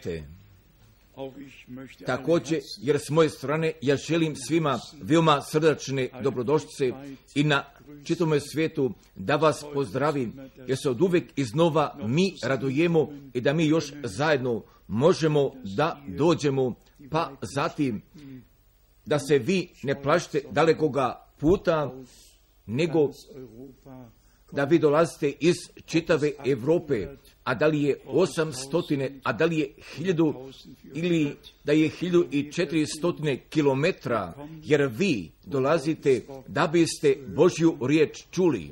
Znajte, također, jer s moje strane ja želim svima veoma srdačne dobrodošlice i na čitavome svijetu da vas pozdravim, jer se od uvijek iznova mi radujemo i da mi još zajedno možemo da dođemo, pa zatim da se vi ne plašite dalekoga puta, nego da vi dolazite iz čitave Europe, a da li je 800, a da li je 1000 ili da je 1400 kilometra, jer vi dolazite da biste Božju riječ čuli.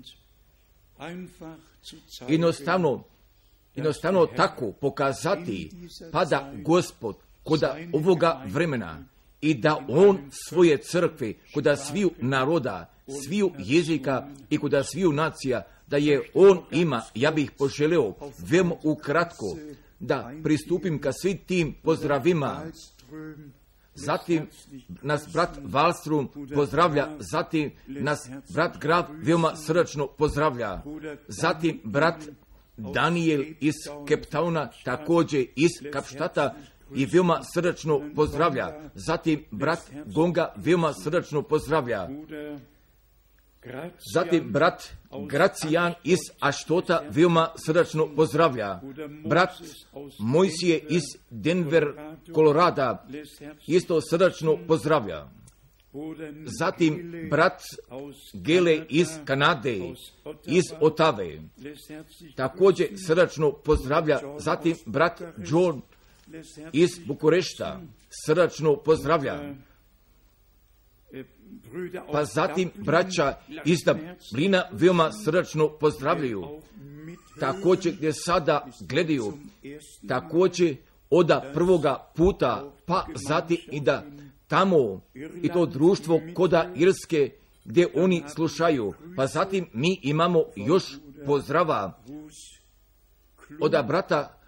Jednostavno tako pokazati, pa da Gospod koda ovoga vremena i da On svoje crkve koda sviju naroda, sviju jezika i koda sviju nacija, da je On ima, ja bih poželeo veoma ukratko da pristupim ka svim tim pozdravima. Zatim nas brat Wallström pozdravlja, zatim nas brat Graf veoma srdačno pozdravlja, zatim brat Daniel iz Cape Towna, također iz Kapštata, i veoma srdačno pozdravlja. Zatim brat Gonga veoma srdačno pozdravlja. Zatim brat Gracijan iz Aštota veoma srdačno pozdravlja. Brat Mojsije iz Denver, Kolorada isto srdačno pozdravlja. Zatim brat Gele iz Kanade, iz Otave, također srdačno pozdravlja. Zatim brat John iz Bukurešta srdačno pozdravlja. Pa zatim braća iz Dublina veoma srdačno pozdravljaju. Također gdje sada gledaju, također oda prvoga puta, pa zatim i da tamo i to društvo koda Irske gdje oni slušaju. Pa zatim mi imamo još pozdrava od brata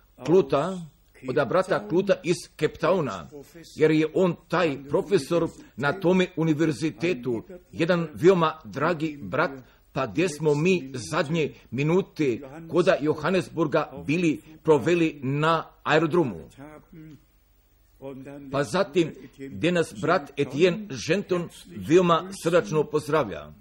Kluta iz Cape Towna, jer je on taj profesor na tome univerzitetu, jedan veoma dragi brat, pa gdje smo mi zadnje minute koda Johannesburga bili proveli na aerodromu. Pa zatim gdje nas brat Etienne Genton veoma srdačno pozdravlja.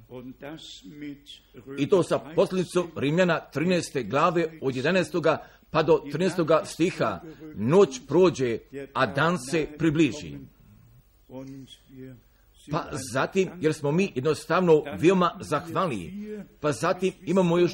I to sa poslanicom Rimljana 13. glave od 11. pa do 13. stiha, noć prođe, a dan se približi. Pa zatim, jer smo mi jednostavno veoma zahvalni, pa zatim imamo još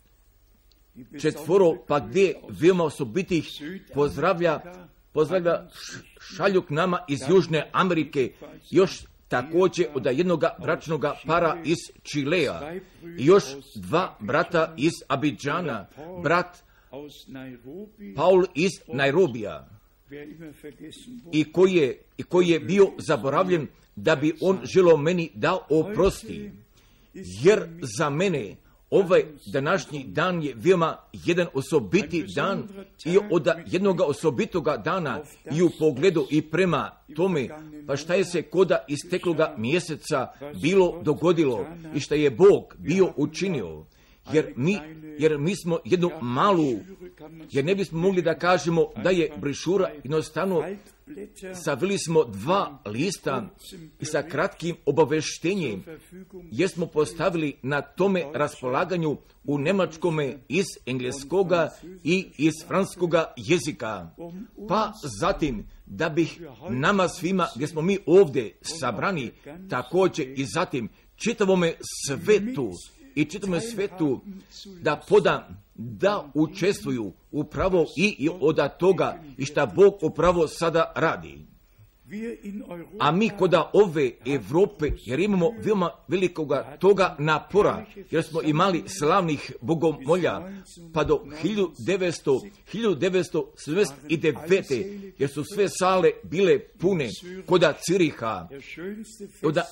4, pa gdje veoma osobitih pozdravlja šalju k nama iz Južne Amerike, još također od jednog bračnog para iz Čilea, i još 2 brata iz Abidžana, brat Paul iz Nairobija, i koji je bio zaboravljen, da bi on želio meni da oprosti, jer za mene ovaj današnji dan je veoma jedan osobiti dan, i od jednog osobitoga dana i u pogledu i prema tome, pa šta je se koda istekloga mjeseca bilo dogodilo i šta je Bog bio učinio. Jer mi smo jednu malu, jer ne bismo mogli da kažemo da je brošura, jednostavno savili smo 2 lista i sa kratkim obaveštenjem, jer smo postavili na tome raspolaganju u njemačkome, iz engleskoga i iz francuskoga jezika. Pa zatim, da bih nama svima, gdje smo mi ovdje sabrani, također i zatim čitavome svetu da podam, da učestvuju upravo i od toga i šta Bog upravo sada radi. A mi koda ove Evrope, jer imamo veoma velikoga toga napora, jer smo imali slavnih bogomolja, pa do 1979. jer su sve sale bile pune, koda Ciriha, koda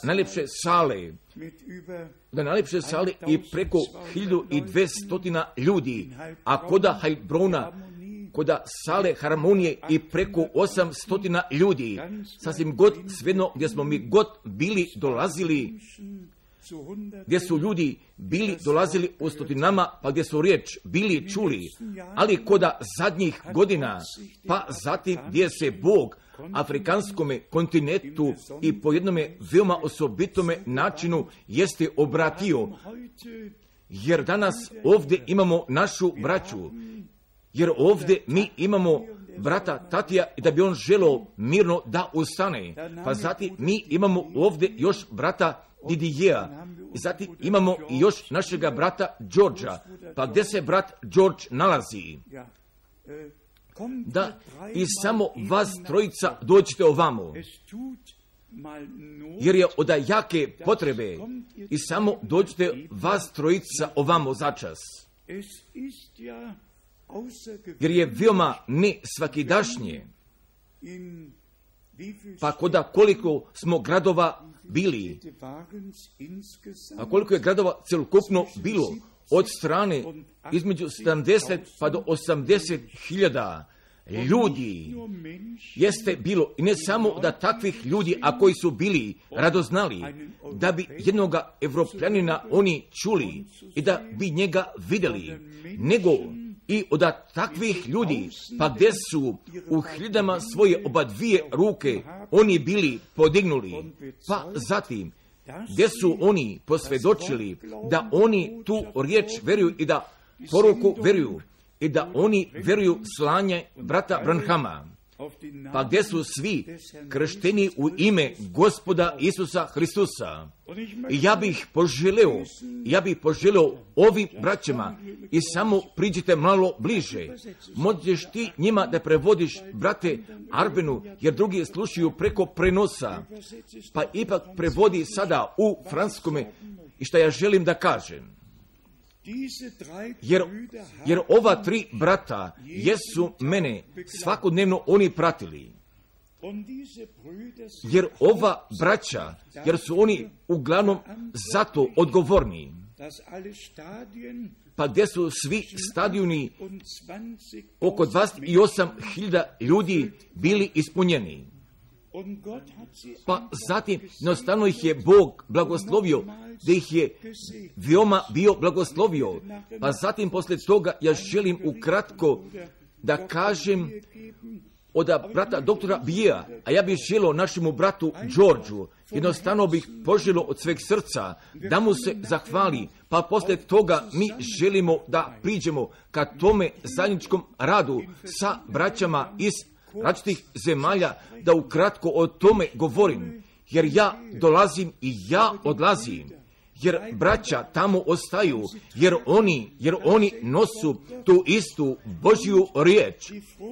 najlepše sale i preko 1200 ljudi, a koda Heilbrona, koda sale Harmonije i preko 800 ljudi, sasvim god svejedno gdje smo mi god bili dolazili, gdje su ljudi bili dolazili u stotinama, pa gdje su riječ bili čuli, ali koda zadnjih godina, pa zatim gdje se Bog afrikanskome kontinentu i po jednome veoma osobitome načinu jeste obratio, jer danas ovdje imamo našu braću, jer ovdje mi imamo brata Tatija i da bi on želio mirno da ustane, pa zatim mi imamo ovdje još brata Didijea, i zatim imamo i još našega brata Đorđa, pa gdje se brat Đorđ nalazi? Da i samo vas trojica dođite ovamo, jer je od jake potrebe, i samo dođite vas trojica ovamo začas. Jer je veoma ne svakidašnje, pa koliko smo gradova bili, a koliko je gradova celokupno bilo od strane između 70 pa do 80.000 ljudi jeste bilo, i ne samo da takvih ljudi, a koji su bili radoznali, da bi jednoga Evropljanina oni čuli i da bi njega vidjeli, nego i od takvih ljudi, pa gdje su u hiljadama svoje oba dvije ruke oni bili podignuli, pa zatim gdje su oni posvjedočili da oni tu riječ vjeruju i da poruku vjeruju i da oni vjeruju slanje brata Branhama, pa gdje su svi kršteni u ime Gospoda Isusa Hristusa. I ja bih poželeo ovim braćama, i samo priđite malo bliže. Možeš ti njima da prevodiš, brate Arbenu, jer drugi slušaju preko prenosa, pa ipak prevodi sada u francuskome, i što ja želim da kažem. Jer ova tri brata jesu mene svakodnevno oni pratili. Jer ova braća, jer su oni uglavnom zato odgovorni, pa gdje su svi stadioni oko 28.000 ljudi bili ispunjeni. Pa zatim jednostavno ih je Bog blagoslovio, da ih je veoma bio blagoslovio. Pa zatim poslije toga ja želim ukratko da kažem od brata doktora Bija, a ja bih želio našemu bratu Đorđu, jednostavno bih poželio od sveg srca da mu se zahvali, pa poslije toga mi želimo da priđemo ka tome zajedničkom radu sa braćama iz različitih zemalja, da ukratko o tome govorim, jer ja dolazim i ja odlazim, jer braća tamo ostaju, jer oni nosu tu istu Božju riječ,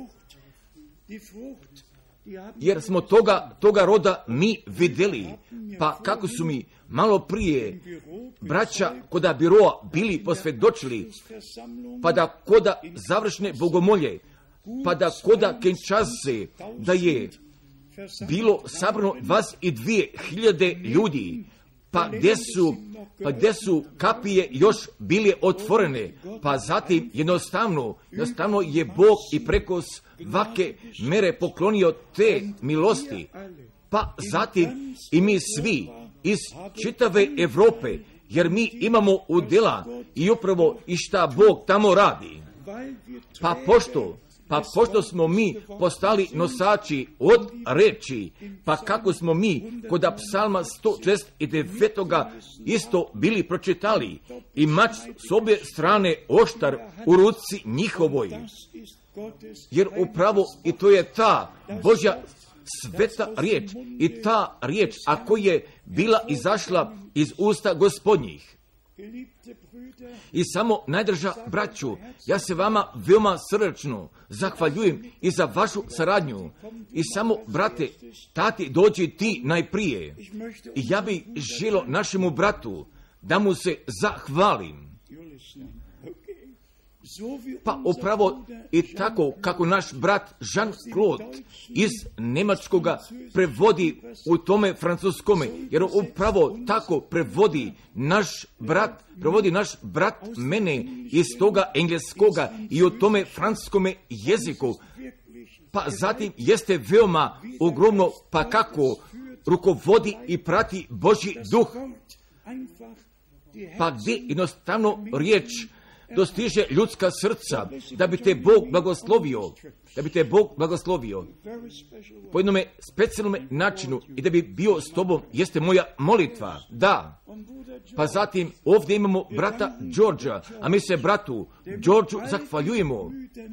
jer smo toga roda mi vidjeli, pa kako su mi malo prije braća koda biroa bili posvjedočili, pa da koda završne bogomolje, pa da koda Kinshase, da je bilo sabrano 22.000 ljudi, pa gdje su kapije još bile otvorene, pa zatim jednostavno je Bog i preko svake mere poklonio te milosti, pa zatim i mi svi iz čitave Europe, jer mi imamo udjela i upravo i šta Bog tamo radi, pa pošto smo mi postali nosači od reči, pa kako smo mi kod psalma 169. isto bili pročitali, i mač s obje strane oštar u ruci njihovoj, jer upravo i to je ta Božja sveta riječ, i ta riječ ako je bila izašla iz usta Gospodnjih. I samo najdrža braću, ja se vama veoma srdačno zahvaljujem i za vašu saradnju. I samo, brate, tati, dođi ti najprije. I ja bih želio našemu bratu da mu se zahvalim. Pa upravo i tako kako naš brat Jean-Claude iz Njemačkoga prevodi u tome francuskome, jer upravo tako prevodi naš brat mene iz toga engleskoga i u tome francuskome jeziku. Pa zatim jeste veoma ogromno, pa kako rukovodi i prati Božji duh. pa gdje jednostavno riječ dostiže ljudska srca, da bi te Bog blagoslovio, po jednom specijalnom načinu i da bi bio s tobom, jeste moja molitva, da. Pa zatim ovdje imamo brata Đorđa, a mi se bratu Đorđu zahvaljujemo.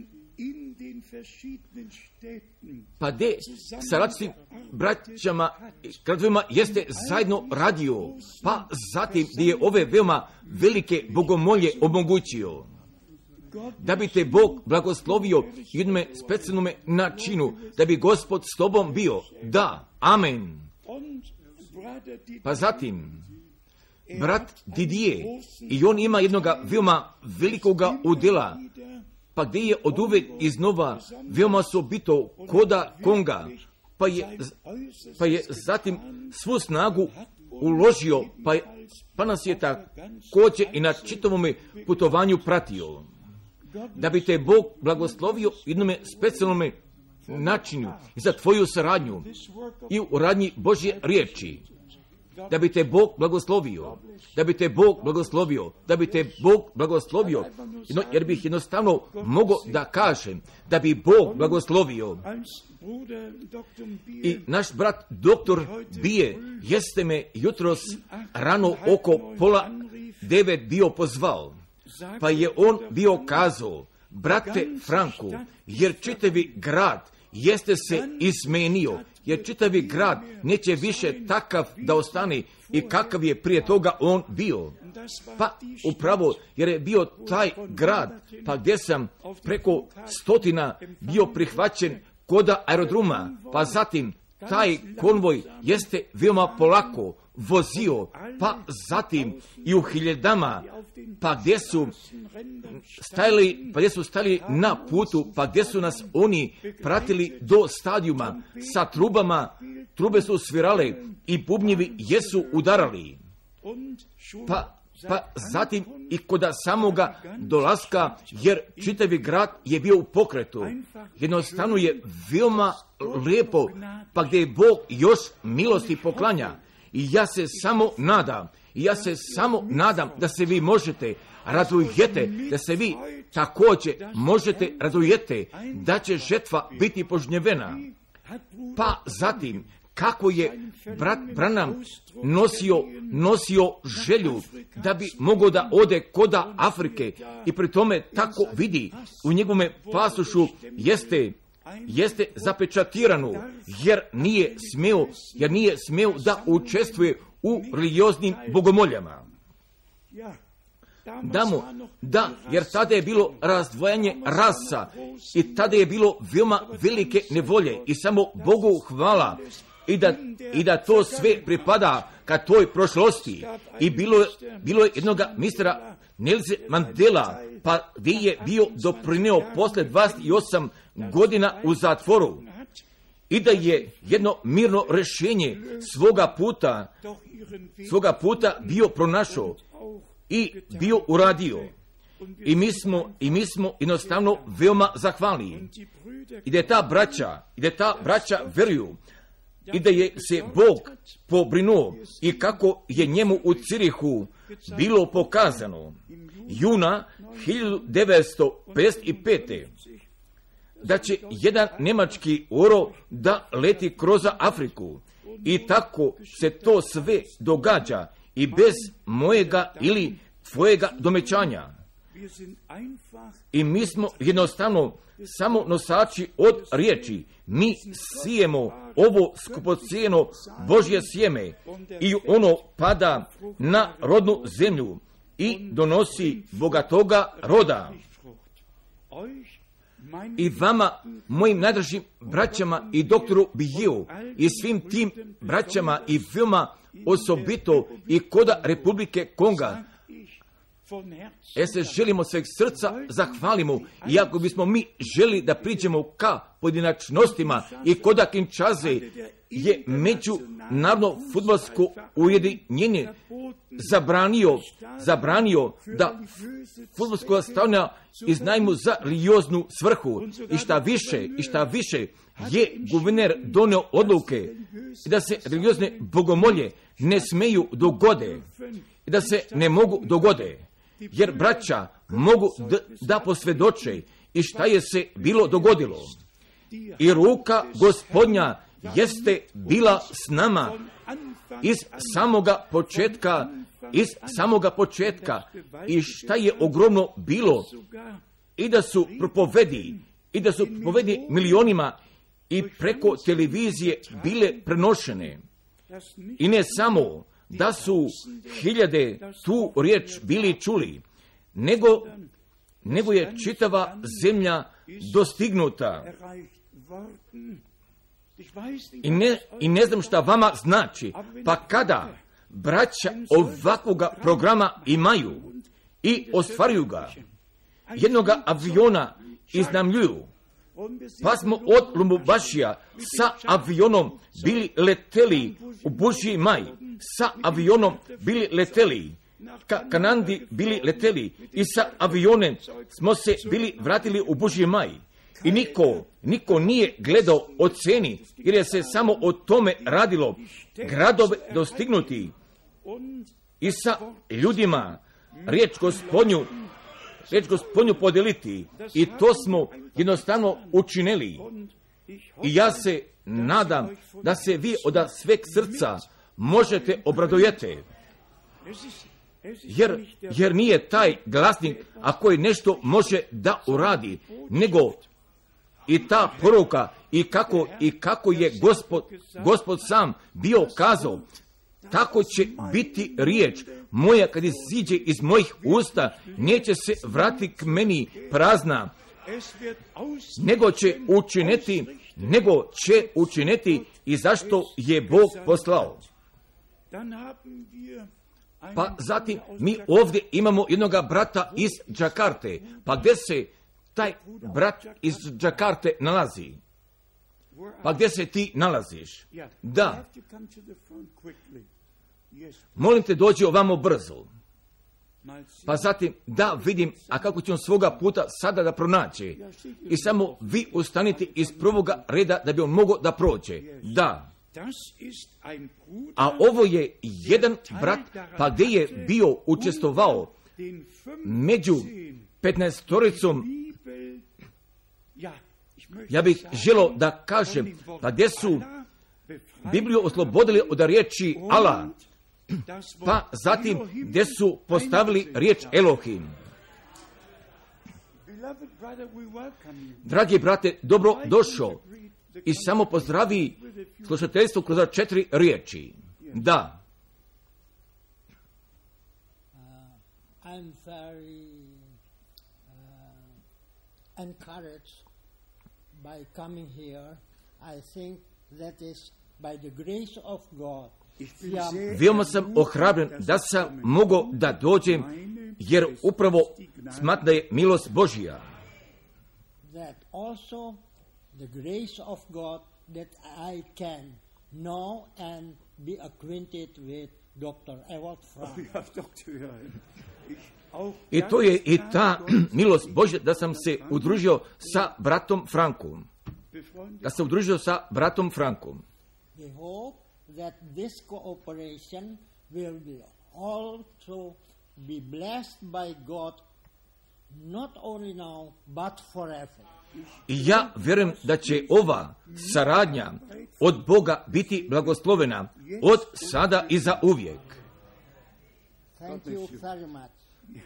Pa gdje sa različitim braćama, gradovima jeste zajedno radio, pa zatim gdje je ove veoma velike bogomolje omogućio, da bi te Bog blagoslovio jednom specijalnom načinu, da bi Gospod s tobom bio. Da, amen. Pa zatim brat Didije, i on ima jednoga veoma velikoga udjela, pa gdje je od uvek iznova veoma osobito koda Konga, pa je zatim svu snagu uložio, pa nas je također i na čitavome putovanju pratio, da bi te Bog blagoslovio jednom specijalnom načinu i za tvoju saradnju i u radnji Božje riječi, da bi te Bog blagoslovio, jer bih jednostavno mogao da kažem da bi Bog blagoslovio. I naš brat doktor Bije jeste me jutros rano oko 8:30 bio pozvao, pa je on bio kazao: brate Franku, jer čitavi grad jeste se izmenio, jer čitavi grad neće više takav da ostane i kakav je prije toga on bio. Pa upravo, jer je bio taj grad, pa gdje sam preko 100 bio prihvaćen koda aerodroma, pa zatim taj konvoj jeste veoma polako vozio, pa zatim i u hiljadama, pa gdje su stali na putu, pa gdje su nas oni pratili do stadijuma sa trubama, trube su svirale i bubnjevi jesu udarali. Pa zatim i kod samoga dolaska, jer čitavi grad je bio u pokretu. Jednostavno je veoma lijepo, pa gdje je Bog još milosti poklanja. I ja se samo nadam da se vi možete radujete, da se vi također možete radujete, da će žetva biti požnjevena. Pa zatim, kako je brat Branham nosio želju da bi mogao da ode koda Afrike i pri tome tako vidi u njegovome pasošu jeste zapečatirano, jer nije smeo da učestvuje u religioznim bogomoljama. Da, jer tada je bilo razdvojanje rasa i tada je bilo veoma velike nevolje i samo Bogu hvala i da to sve pripada ka toj prošlosti. I bilo je jednoga mistera Nelson Mandela, pa gdje je bio doprineo posle 28 godina u zatvoru i da je jedno mirno rješenje svoga puta bio pronašao i bio uradio. I mi smo jednostavno veoma zahvalni. I da je ta braća veruju i da je se Bog pobrinuo i kako je njemu u Cirihu bilo pokazano juna 1955. da će jedan nemački oro da leti kroz Afriku i tako se to sve događa i bez mojega ili tvojega domećanja. I mi smo jednostavno samo nosači od riječi. Mi sijemo ovo skupocijeno Božje sjeme i ono pada na rodnu zemlju i donosi bogatoga roda. I vama, mojim najdražim braćama i doktoru Bijeu i svim tim braćama i veoma osobito i koda Republike Konga, se želimo sveg srca zahvalimo, iako bismo mi želi da priđemo ka pojedinačnostima i koda Kinshase je međunarodno fudbalsko ujedinjenje zabranio da fudbalsko stadiona iznajmu za religioznu svrhu i šta više je guverner donio odluke da se religiozne bogomolje ne smeju dogode i da se ne mogu dogode, jer braća mogu da posvjedoče i šta je se bilo dogodilo. I ruka Gospodnja jeste bila s nama iz samoga početka i šta je ogromno bilo i da su propovedi milionima i preko televizije bile prenošene. I ne samo da su hiljade tu riječ bili čuli, nego je čitava zemlja dostignuta. I ne znam šta vama znači, pa kada braća ovakvoga programa imaju i ostvaruju ga, jednoga aviona iznajmljuju, pa smo od Lumumbašija sa avionom bili leteli u Božji maj, sa avionom bili leteli ka Kanadi, bili leteli i sa avionem smo se bili vratili u Božji maj. I niko nije gledao o ceni, jer je se samo o tome radilo, gradove dostignuti i sa ljudima riječ Gospodnju podeliti. I to smo jednostavno učinili. I ja se nadam da se vi od sveg srca možete obradujete. Jer nije taj glasnik, a koji nešto može da uradi, nego i ta poruka i kako je Gospod sam bio kazao, tako će biti riječ moja kad iziđe iz mojih usta, neće se vratiti k meni prazna, nego će učiniti i zašto je Bog poslao. Pa zatim mi ovdje imamo jednoga brata iz Džakarte. Pa gdje se taj brat iz Džakarte nalazi? Pa gdje se ti nalaziš? Da. Molim te, dođi ovamo brzo. Pa zatim, da vidim, a kako će on svoga puta sada da pronaće. I samo vi ustanite iz prvoga reda da bi on mogao da prođe. Da. A ovo je jedan brat, pa gdje je bio učestvovao među 15-toricom, ja bih želio da kažem, pa gdje su Bibliju oslobodili od riječi Allah, pa zatim gdje su postavili riječ Elohim. Dragi brate, dobro došao i samo pozdravi slušateljstvo kroz 4 riječi. Da. I'm very encouraged by coming here. I think that is by the grace of God. Veoma sam ohrabren da sam mogao da dođem, jer upravo smatram da je milost Božja. That also the grace of God that I can know and be acquainted with Dr. Ewald Frank. I to je i ta milost Božja da sam se udružio sa bratom Frankom. We hope that this cooperation will be also be blessed by God, not only now, but forever. I ja vjerujem da će ova saradnja od Boga biti blagoslovena od sada i za uvijek. Thank you very much.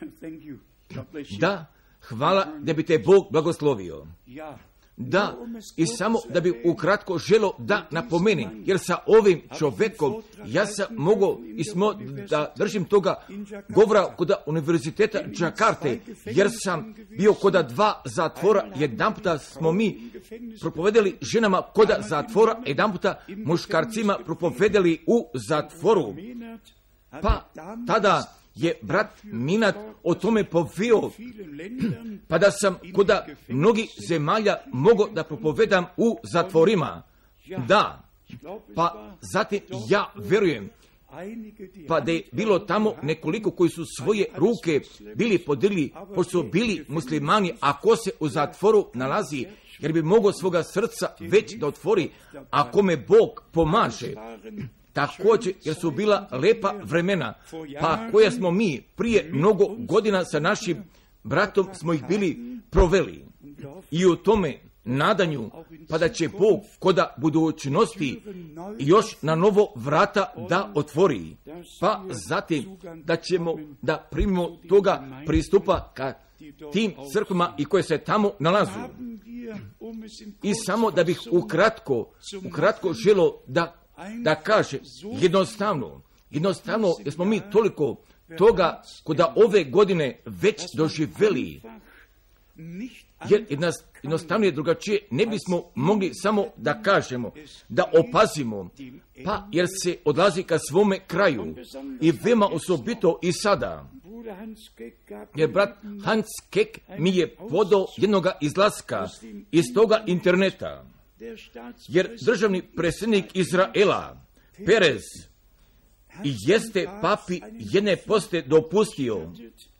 Da, hvala da bi te Bog blagoslovio. Da, i samo da bi ukratko želio da napomenem, jer sa ovim čovjekom ja sam mogao da držim toga govora kod univerziteta Džakarte, jer sam bio kod 2 zatvora, jedan puta smo mi propovedali ženama kod zatvora, jedan puta muškarcima propovedali u zatvoru. Pa tada je brat Minat o tome poveo, pa da sam kod mnogih zemalja mogao da propovedam u zatvorima. Da, pa zatim ja verujem, pa da je bilo tamo nekoliko koji su svoje ruke bili podigli, pošto su bili muslimani, a ko se u zatvoru nalazi, jer bi mogao svoga srca već da otvori, ako me Bog pomaže. Također, jer su bila lepa vremena, pa koja smo mi prije mnogo godina sa našim bratom smo ih bili proveli. I u tome nadanju, pa da će Bog koda budućnosti još na novo vrata da otvori. Pa zatim da ćemo da primimo toga pristupa ka tim crkvama i koje se tamo nalazu. I samo da bih ukratko želo da kaže jednostavno, jer smo mi toliko toga koda ove godine već doživjeli, jer jednostavnije drugačije ne bismo mogli samo da kažemo, da opazimo, pa jer se odlazi ka svome kraju i veoma osobito i sada. Jer brat Hans Keck mi je podao jednoga izlaska iz toga interneta, jer državni predsjednik Izraela, Perez, jeste papi jedne poste dopustio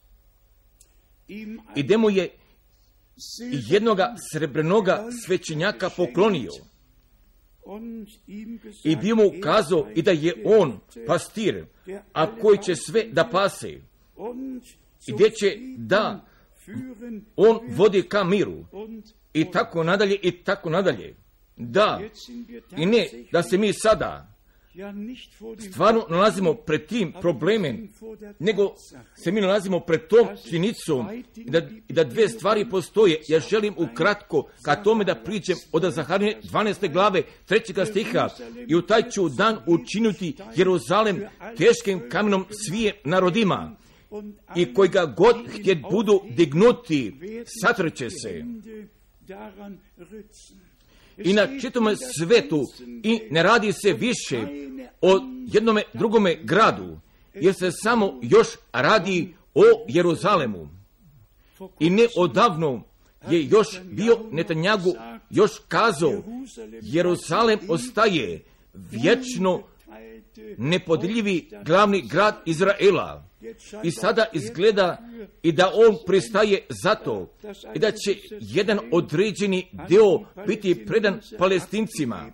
i da mu je jednoga srebrnoga svećenjaka poklonio i bi mu ukazao i da je on pastir, a koji će sve da pase i gdje će da on vodi ka miru i tako nadalje i tako nadalje. Da, i ne da se mi sada stvarno nalazimo pred tim problemem, nego se mi nalazimo pred tom činjenicom da dve stvari postoje. Ja želim ukratko ka tome da pričam od Zaharije 12. glave 3. stiha i u taj ću dan učiniti Jeruzalem teškim kamenom svije narodima i koji ga god htjet budu dignuti, satrče se. I na čitome svetu i ne radi se više o jednome drugome gradu, jer se samo još radi o Jeruzalemu. I ne odavno je još bio Netanjahu još kazao, Jeruzalem ostaje vječno nepodiljivi glavni grad Izraela. I sada izgleda i da on pristaje za to i da će jedan određeni deo biti predan Palestincima.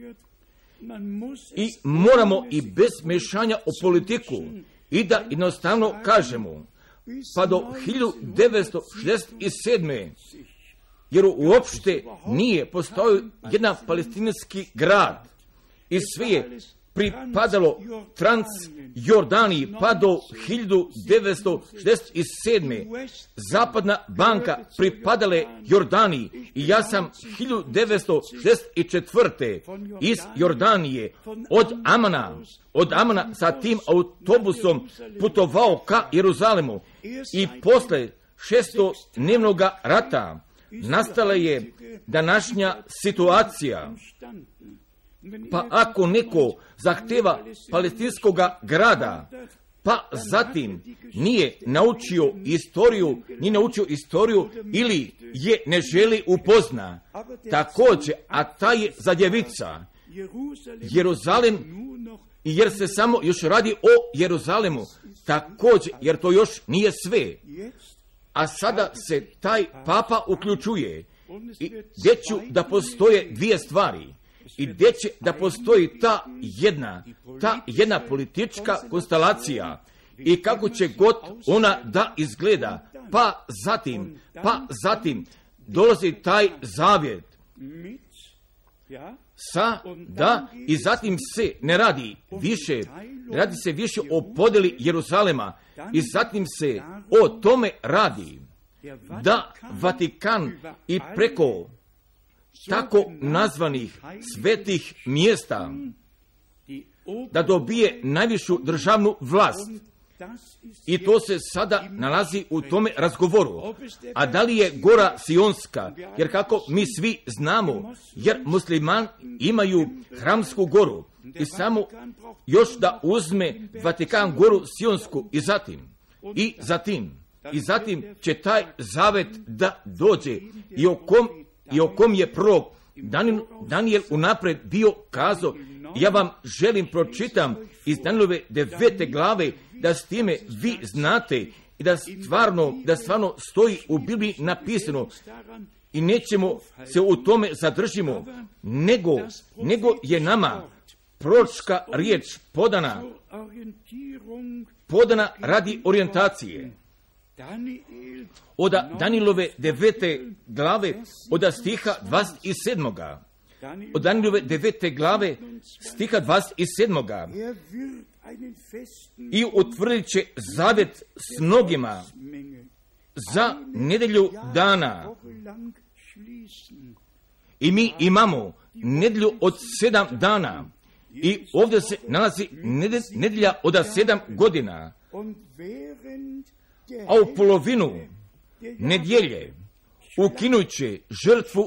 I moramo i bez mešanja o politiku i da jednostavno kažemo, pa do 1967. jer uopšte nije postojao jedan palestinski grad i sve je pripadalo Transjordaniji pa do 1967. Zapadna banka pripadale Jordaniji i ja sam 1964. iz Jordanije od Amana sa tim autobusom putovao ka Jeruzalemu i posle 600-dnevnog rata nastala je današnja situacija. Pa ako neko zahteva palestinskog grada, pa zatim nije naučio istoriju ili je ne želi upozna, također, a ta je zadjevica, Jeruzalem, jer se samo još radi o Jeruzalemu, također, jer to još nije sve. A sada se taj papa uključuje i gdje ću da postoje dvije stvari. I gdje će da postoji ta jedna politička konstelacija i kako će god ona da izgleda, pa zatim dolazi taj zavjet i zatim se ne radi se više o podjeli Jeruzalema i zatim se o tome radi da Vatikan i preko tako nazvanih svetih mjesta da dobije najvišu državnu vlast. I to se sada nalazi u tome razgovoru. A da li je gora Sionska? Jer kako mi svi znamo, jer muslimani imaju Hramsku goru i samo još da uzme Vatikan goru Sionsku i zatim I zatim će taj zavet da dođe i o kom je prorok Danijel unaprijed bio kazao. Ja vam želim pročitam iz Danilove 9. glave, da s time vi znate i da stvarno stoji u Bibliji napisano. I nećemo se u tome zadržimo, nego je nama proročka riječ podana radi orijentacije. Od Danilove 9. glave, od stiha 27. Od Danilove 9. glave, stiha 27. I utvrdit će zavjet s mnogima za nedjelju dana. I mi imamo nedjelju od 7 dana. I ovdje se nalazi nedjelja od 7 godina. A u polovinu nedjelje ukinut će žrtvu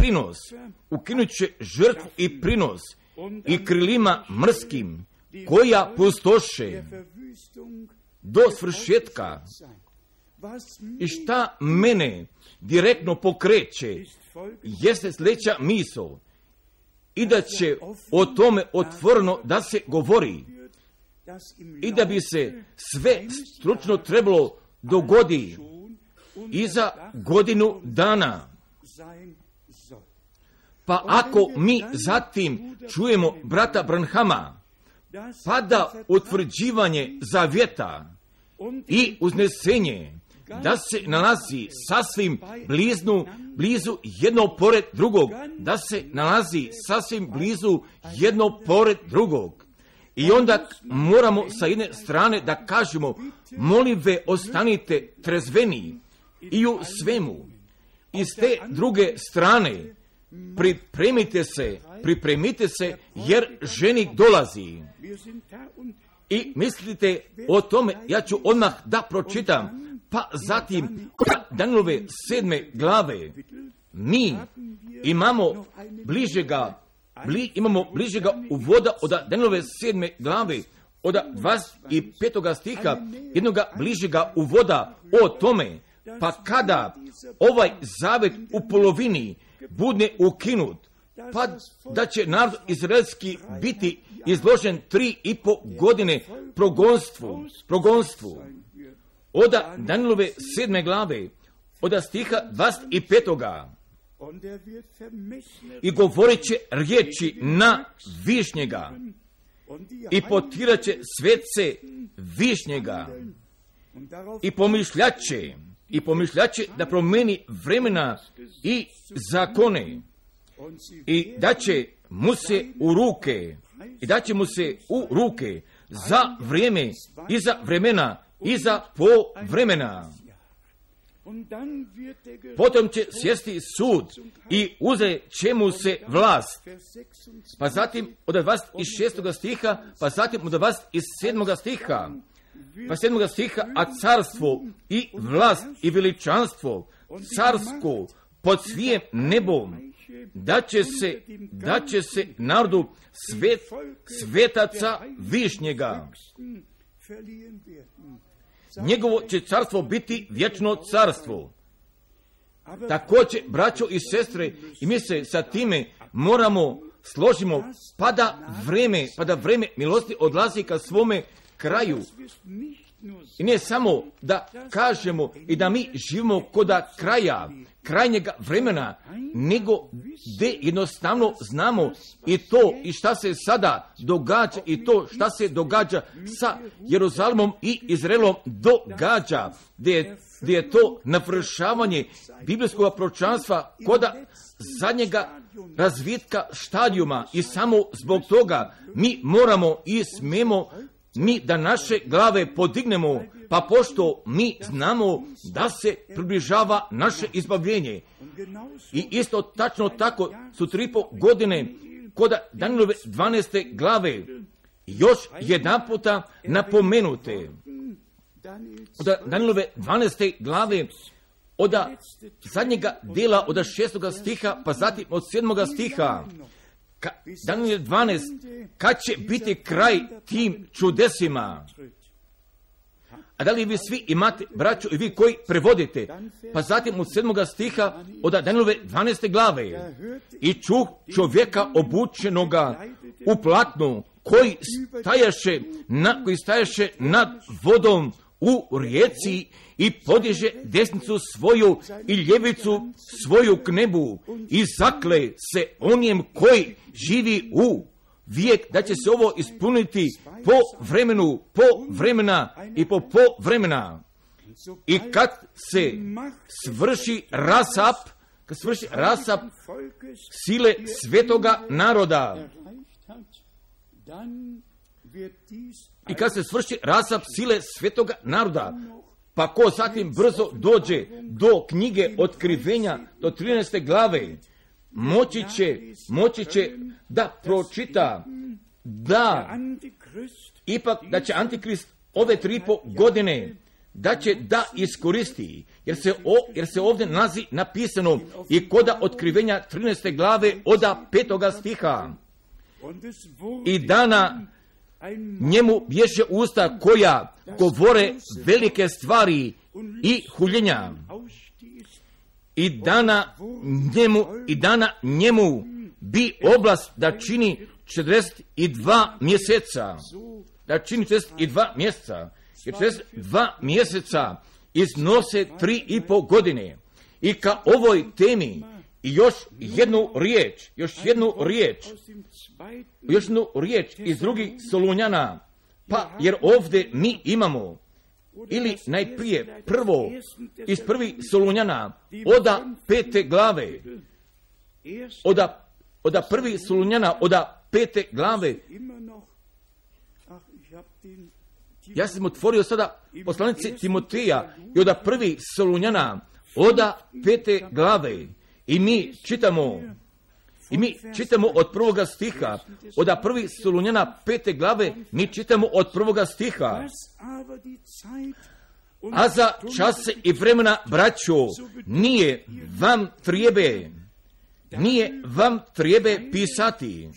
i prinos i krilima mrskim koja pustoše do svršetka. I šta mene direktno pokreće jeste sljedeća misao, i da će o tome otvoreno da se govori i da bi se sve stručno trebalo dogodi i za godinu dana. Pa ako mi zatim čujemo brata Branhama, pada utvrđivanje zavjeta i uznesenje da se nalazi sasvim blizu jedno pored drugog, I onda moramo sa jedne strane da kažemo, molim ve, ostanite trezveni i u svemu. I s te druge strane, pripremite se, jer ženik dolazi. I mislite o tome, ja ću odmah da pročitam, pa zatim Danilove 7. glave, mi imamo bližega uvoda od Danilove 7. glave, od 25. stiha, jednoga bližega uvoda o tome, pa kada ovaj zavet u polovini bude ukinut, pa da će narod izraelski biti izložen 3,5 godine progonstvu. Od Danilove 7. glave, od stiha 25. I govorit će riječi na višnjega i potirat će svece višnjega i pomišljaće da promeni vremena i zakone i da će mu se u ruke za vrijeme i za vremena i za povremena. Potom će sjesti sud i uzet će mu se vlast. Pa zatim od 26. stiha, pa zatim od 27. stiha, a carstvo i vlast i veličanstvo carsko pod svijem nebom da će se narodu svetaca višnjega. Njegovo će carstvo biti vječno carstvo. Također, braćo i sestre, i mi se sa time moramo složimo, pa da vreme milosti odlazi ka svome kraju. I ne samo da kažemo i da mi živimo kod krajnjega vremena, nego gdje jednostavno znamo i to i šta se sada događa i to šta se događa sa Jeruzalemom i Izraelom događa, gdje je to navršavanje biblijskog proročanstva kod zadnjega razvitka stadijuma. I samo zbog toga mi moramo i smemo mi da naše glave podignemo, pa pošto mi znamo da se približava naše izbavljenje. I isto tačno tako su 3,5 godine kod Danilove 12. glave još jedan puta napomenute. Od Danilove 12. glave, od zadnjega dijela, od 6. stiha, pa zatim od 7. stiha, Danijel 12, kad će biti kraj tim čudesima? A da li vi svi imate, braćo, i vi koji prevodite? Pa zatim od 7. stiha od Danielove 12. glave. I čuh čovjeka obučenoga u platnu, koji stajaše nad vodom u rijeci i podiže desnicu svoju i ljevicu svoju k nebu i zakle se onijem koji živi u vijek, da će se ovo ispuniti po vremena i po vremena. I kad se svrši rasap sile svetoga naroda, i kad se svrši rasap sile svetoga naroda, pa ko zatim brzo dođe do knjige Otkrivenja, do 13. glave, moći će da pročita da ipak da će Antikrist ove 3,5 godine da će da iskoristi, jer se ovdje nalazi napisano i koda Otkrivenja 13. glave od 5. stiha. I dana njemu bješe usta koja govore velike stvari i huljenja. I dana njemu bi oblast da čini 42 mjeseca. Da čini 42 mjeseca. Jer 42 mjeseca iznose 3,5 godine. I ka ovoj temi još jednu riječ iz drugih Solunjana. Pa jer ovdje mi imamo, ili najprije prvo iz 1. Solunjana od 5. glave, od 1. Solunjana od 5. glave. Ja sam otvorio sada poslanice Timoteja i od 1. Solunjana od 5. glave i mi čitamo od 1. stiha, od 1. Solunjana 5. glave, mi čitamo od 1. stiha. A za čase i vremena, braćo, nije vam trijebe pisati.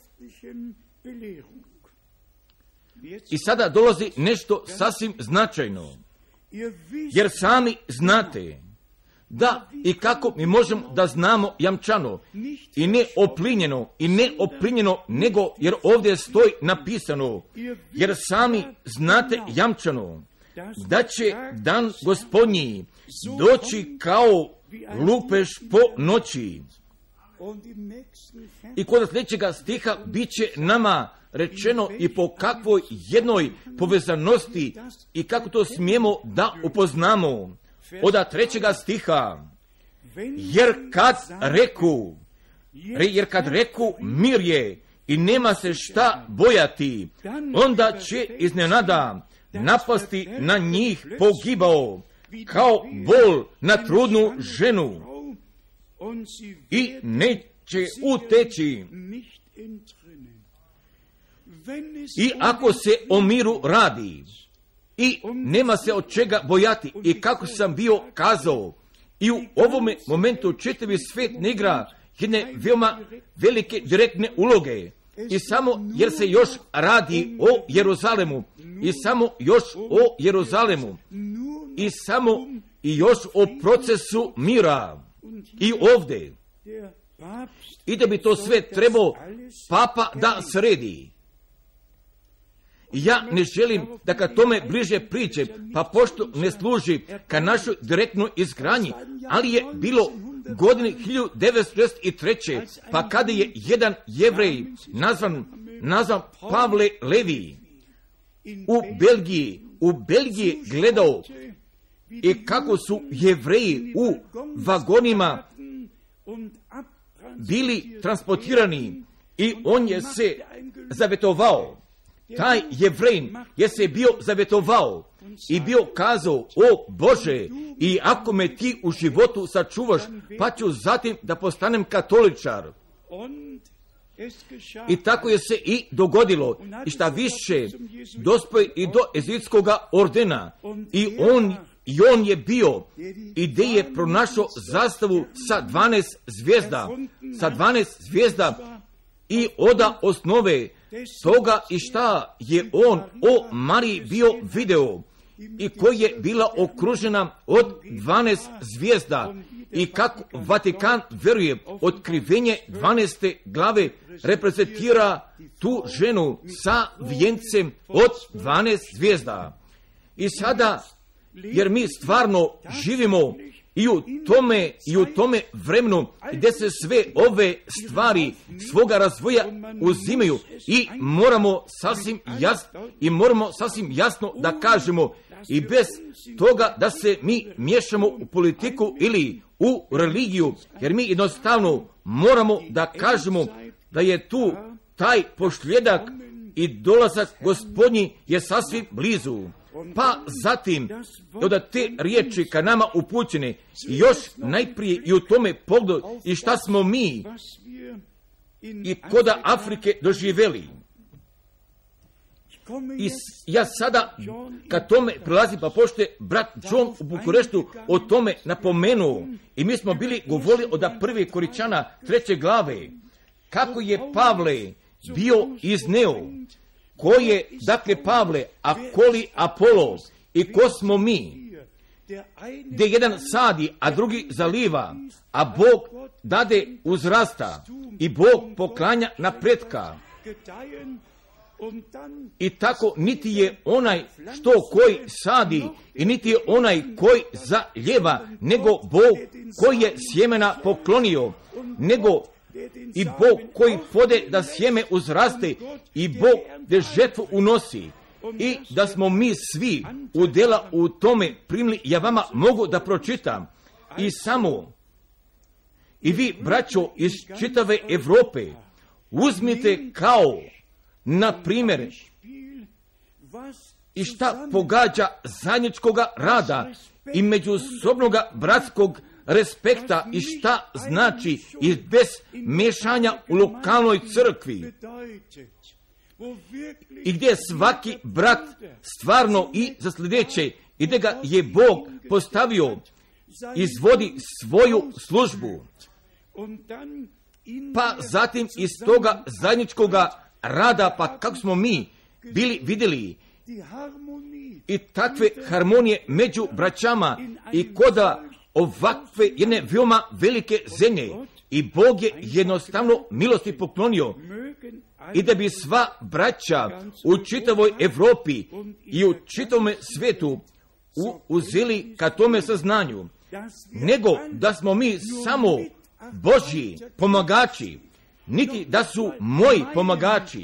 I sada dolazi nešto sasvim značajno, jer sami znate da i kako mi možemo da znamo jamčano i ne oplinjeno, nego jer ovdje stoji napisano, jer sami znate jamčano da će dan Gospodnji doći kao lupež po noći. I kod sljedećega stiha bit će nama rečeno i po kakvoj jednoj povezanosti i kako to smijemo da upoznamo. Od 3. stiha, jer kad reku mir je i nema se šta bojati, onda će iznenada napasti na njih pogibao, kao bol na trudnu ženu, i neće uteći. I ako se o miru radi, i nema se od čega bojati, i kako sam bio kazao, i u ovome momentu čitavi svijet ne igra jedne veoma velike direktne uloge, i samo jer se još radi o Jeruzalemu, i samo još o Jeruzalemu, i samo i još o procesu mira, i ovdje, i da bi to sve trebao papa da sredi. Ja ne želim da ka tome bliže priče, pa pošto ne služi ka našoj direktnoj izgradnji, ali je bilo godine 1963. pa kada je jedan Jevrej nazvan Pavle Levi u Belgiji gledao i kako su Jevreji u vagonima bili transportirani, i on je se zavetovao. Taj Jevrej je se bio zavetovao i bio kazao: o Bože, i ako me ti u životu sačuvaš, pa ću zatim da postanem katoličar. I tako je se i dogodilo. I šta više, dospio i do jezuitskoga ordena. I on je bio i gdje je pronašao zastavu sa 12 zvijezda, i oda osnove toga i šta je on o Mariji bio video, i koja je bila okružena od 12 zvijezda i kako Vatikan vjeruje, otkrivenje 12. glave reprezentira tu ženu sa vijencem od 12 zvijezda. I sada, jer mi stvarno živimo i u tome vremenu gdje se sve ove stvari svoga razvoja uzimaju i moramo sasvim jasno da kažemo i bez toga da se mi miješamo u politiku ili u religiju, jer mi jednostavno moramo da kažemo da je tu taj pošljedak i dolazak Gospodnji je sasvim blizu. Pa zatim, da te riječi ka nama upućene, još najprije i u tome pogledu i šta smo mi i koda Afrike doživjeli. I ja sada, kad tome prilazim, pa pošto je brat John u Bukureštu o tome napomenuo, i mi smo bili govorili od 1. Koričana 3. glave, kako je Pavle bio izneo. Ko je, dakle, Pavle, a koli Apolo i ko smo mi? Gdje jedan sadi, a drugi zaliva, a Bog dade uzrasta i Bog poklanja napretka. I tako niti je onaj što koji sadi i niti je onaj koji zaljeva, nego Bog koji je sjemena poklonio, nego i Bog koji pode da sjeme uzraste i Bog da žetvu unosi. I da smo mi svi udjela u tome primili, ja vama mogu da pročitam. I samo, i vi, braćo, iz čitave Evrope, uzmite kao, na primjer, i šta pogađa zajedničkoga rada i međusobnoga bratskog respekta i šta znači i bez mešanja u lokalnoj crkvi. I gdje svaki brat stvarno i za sljedeće, i gdje ga je Bog postavio, izvodi svoju službu. Pa zatim iz toga zajedničkoga rada, pa kako smo mi bili vidjeli i takve harmonije među braćama i koda ovakve jedne veoma velike zemlje, i Bog je jednostavno milosti poklonio i da bi sva braća u čitavoj Evropi i u čitavom svijetu uzeli ka tome saznanju, nego da smo mi samo Božji pomagači, niti da su moji pomagači.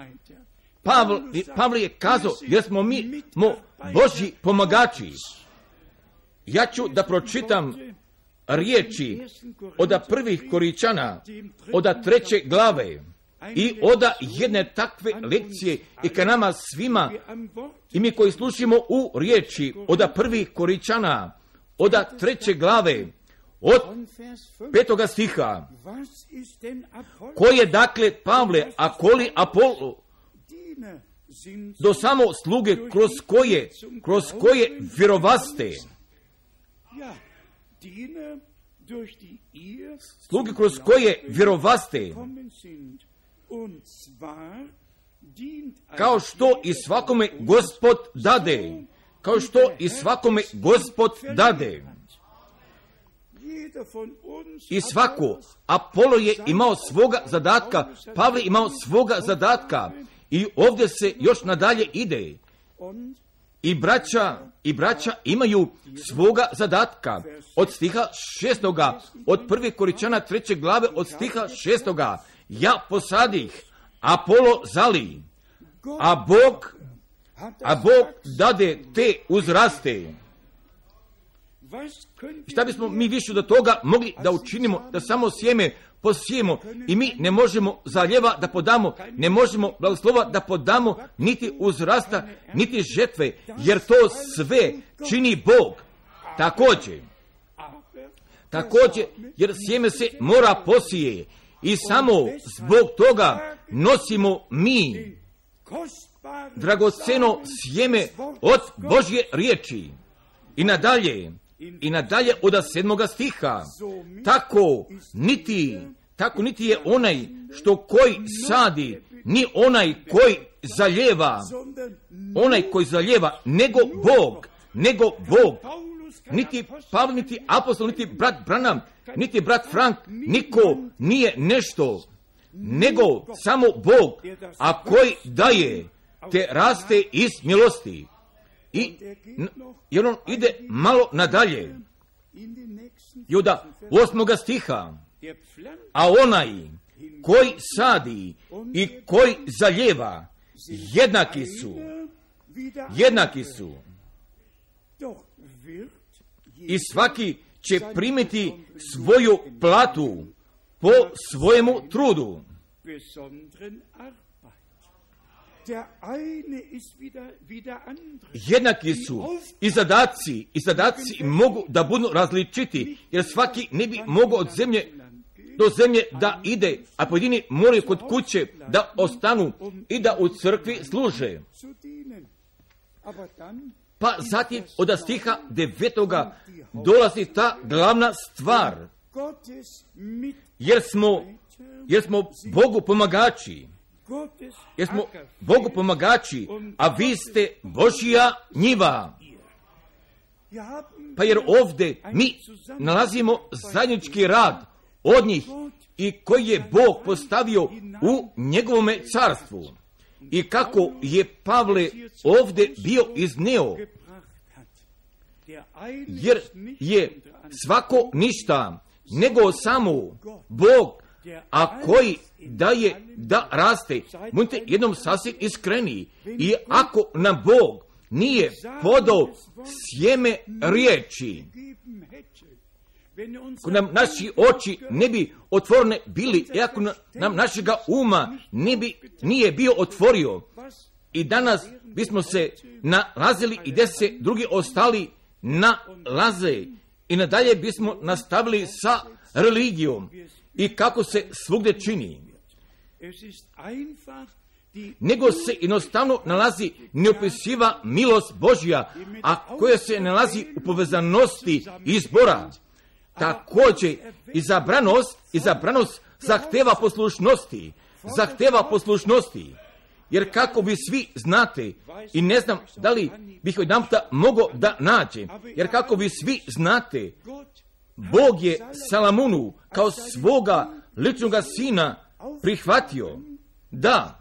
Pavle je kazao, jer smo mi Božji pomagači. Ja ću da pročitam riječi od 1. Koričana, od 3. glave i od jedne takve lekcije i ka nama svima, i mi koji slušimo u riječi od 1. Koričana, od 3. glave, od 5. stiha, ko je dakle Pavle, a koli Apolo, do samo sluge kroz koje vjerovaste. Sluge kroz koje vjerovaste, kao što i svakome Gospod dade, kao što i svakome Gospod dade. I svako, Apolo je imao svoga zadatka, Pavle imao svoga zadatka, i ovdje se još nadalje ide. I braća imaju svoga zadatka. Od stiha 6. od 1. Koričana 3. glave od stiha 6. Ja posadih, Apolo zali, a Bog dade te uzraste. Šta bismo mi više do toga mogli da učinimo, da samo sjeme posijemo, i mi ne možemo zaljeva da podamo, ne možemo blagoslova da podamo, niti uzrasta, niti žetve, jer to sve čini Bog. Također, jer sjeme se mora posije, i samo zbog toga nosimo mi dragoceno sjeme od Božje riječi. I nadalje od 7. stiha, tako niti tako niti je onaj što koji sadi, ni onaj koji zalijeva, onaj koji zalijeva, nego Bog. Niti Pavle, niti apostol, niti brat Branham, niti brat Frank, niko nije nešto, nego samo Bog, a koji daje, te raste iz milosti. I on ide malo nadalje. I od 8. stiha, a onaj koji sadi i koji zalijeva, jednaki su. I svaki će primiti svoju platu po svojemu trudu. Jednaki su i zadaci mogu da budu različiti, jer svaki ne bi mogao od zemlje do zemlje da ide, a pojedini moraju kod kuće da ostanu i da u crkvi služe. Pa zatim od stiha 9. dolazi ta glavna stvar, jer smo Bogu pomagači, a vi ste Božja njiva. Pa jer ovdje mi nalazimo zajednički rad od njih i koji je Bog postavio u njegovome carstvu. I kako je Pavle ovdje bio izneo, jer je svako ništa, nego samo Bog, a koji daje da raste. Budite jednom sasvim iskreni. I ako nam Bog nije podao sjeme riječi, ako nam naši oči ne bi otvorene bili, i ako nam našega uma nije bio otvorio, i danas bismo se nalazili i gdje se drugi ostali nalaze, i nadalje bismo nastavili sa religijom i kako se svugdje čini. Nego se jednostavno nalazi neopisiva milost Božja, a koja se nalazi u povezanosti izbora. Također izabranost zahteva poslušnosti, jer kako vi svi znate, i ne znam da li bih jedanputa mogao da nađem, jer kako vi svi znate, Bog je Salamunu kao svoga ličnoga sina prihvatio. Da,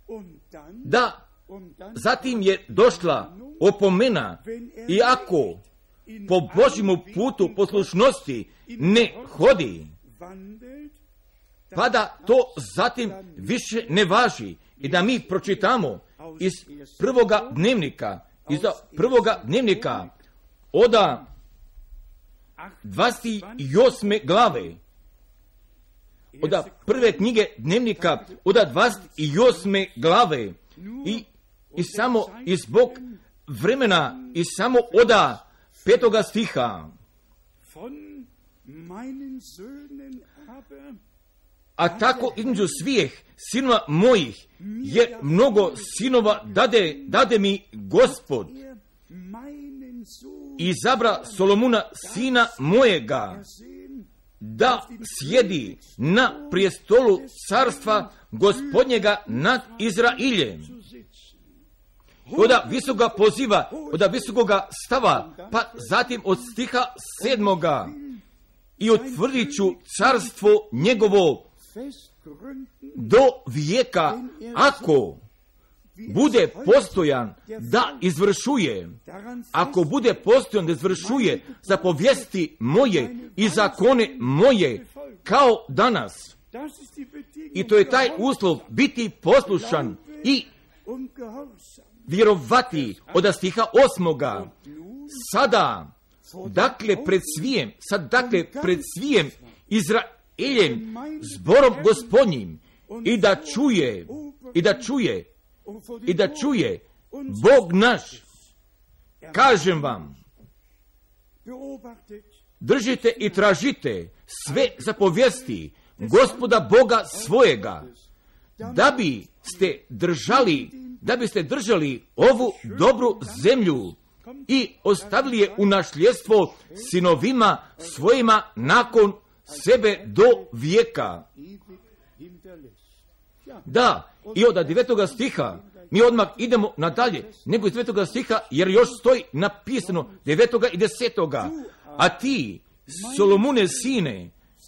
zatim je došla opomena, i ako po Božjemu putu poslušnosti ne hodi, pa da to zatim više ne važi. I da mi pročitamo iz prvoga dnevnika od 28. glave, od prve knjige dnevnika od 28. glave, i samo izbog vremena i samo od 5. stiha. A tako između svih sinova mojih, jer mnogo sinova dade mi Gospod, izabra Solomuna sina mojega da sjedi na prijestolu carstva Gospodnjega nad Izrailjem. Od visokoga poziva, od visokoga stava, pa zatim od stiha 7. i utvrdit ću carstvo njegovo do vijeka, ako bude postojan da izvršuje, zapovijesti moje i zakone moje kao danas. I to je taj uslov, biti poslušan i vjerovati od stiha 8. Sada, dakle pred svijem Izraeljem, zborom Gospodnjim, i da čuje Bog naš, kažem vam, držite i tražite sve zapovijesti Gospoda Boga svojega, da biste držali ovu dobru zemlju i ostavili je u nasljedstvo sinovima svojima nakon sebe do vijeka. Da, i od 9. stiha mi odmah idemo nadalje, nego iz 9. stiha, jer još stoji napisano 9. i 10. A ti, Solomone sine,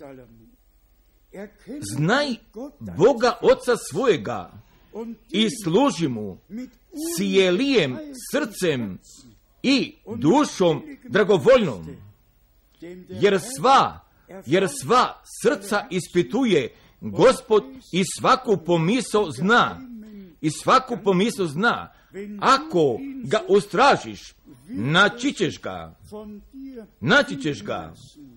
znaj Boga Oca svojega i služi mu cijelijem srcem i dušom dragovoljnom, jer sva srca ispituje Gospod i svaku pomisao zna. Ako ga ustražiš, naći ćeš ga.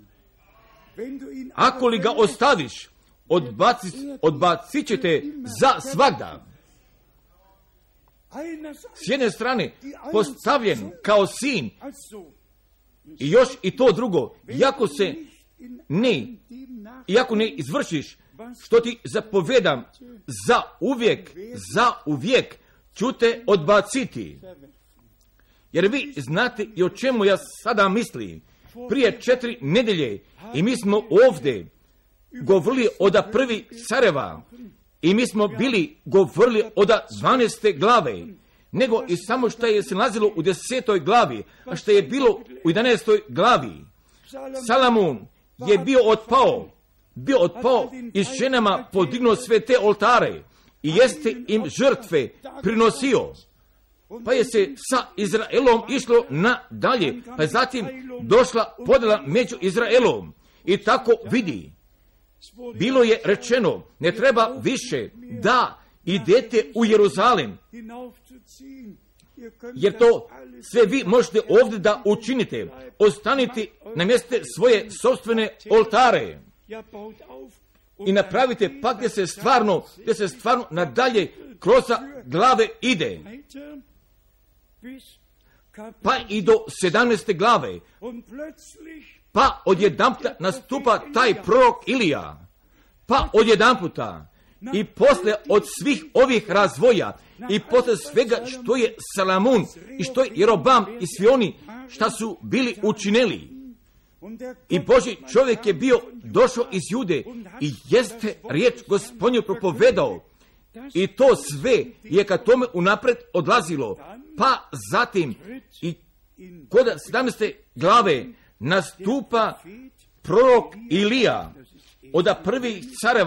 Ako li ga ostaviš, odbacit ćete za svagda. S jedne strane postavljen kao sin, i još i to drugo, iako ne izvršiš što ti zapovedam, za uvijek ću te odbaciti. Jer vi znate i o čemu ja sada mislim. Prije 4 nedelje i mi smo ovdje govorili od 1. careva i mi smo bili govorili od 12. glave, nego i samo što je se nalazilo u 10. glavi, a što je bilo u 11. glavi. Salamon je bio otpao i s ženama podignuo sve te oltare i jeste im žrtve prinosio. Pa je se sa Izraelom išlo nadalje, pa je zatim došla podjela među Izraelom. I tako vidi, bilo je rečeno, ne treba više da idete u Jeruzalem, jer to sve vi možete ovdje da učinite. Ostanite na mjeste svoje sopstvene oltare i napravite pa gdje se stvarno nadalje kroz glave ide. Pa i do 17. glave. Pa odjedanputa nastupa taj prorok Ilija. Pa odjedanputa. I posle od svih ovih razvoja i posle svega što je Salamon i što je Jerobam i svi oni šta su bili učinili. I Božji čovjek je bio došao iz Jude i jeste riječ Gospodnju propovedao. I to sve je ka tome unapred odlazilo. Pa zatim i kod 17. glave nastupa prorok Ilija od prvih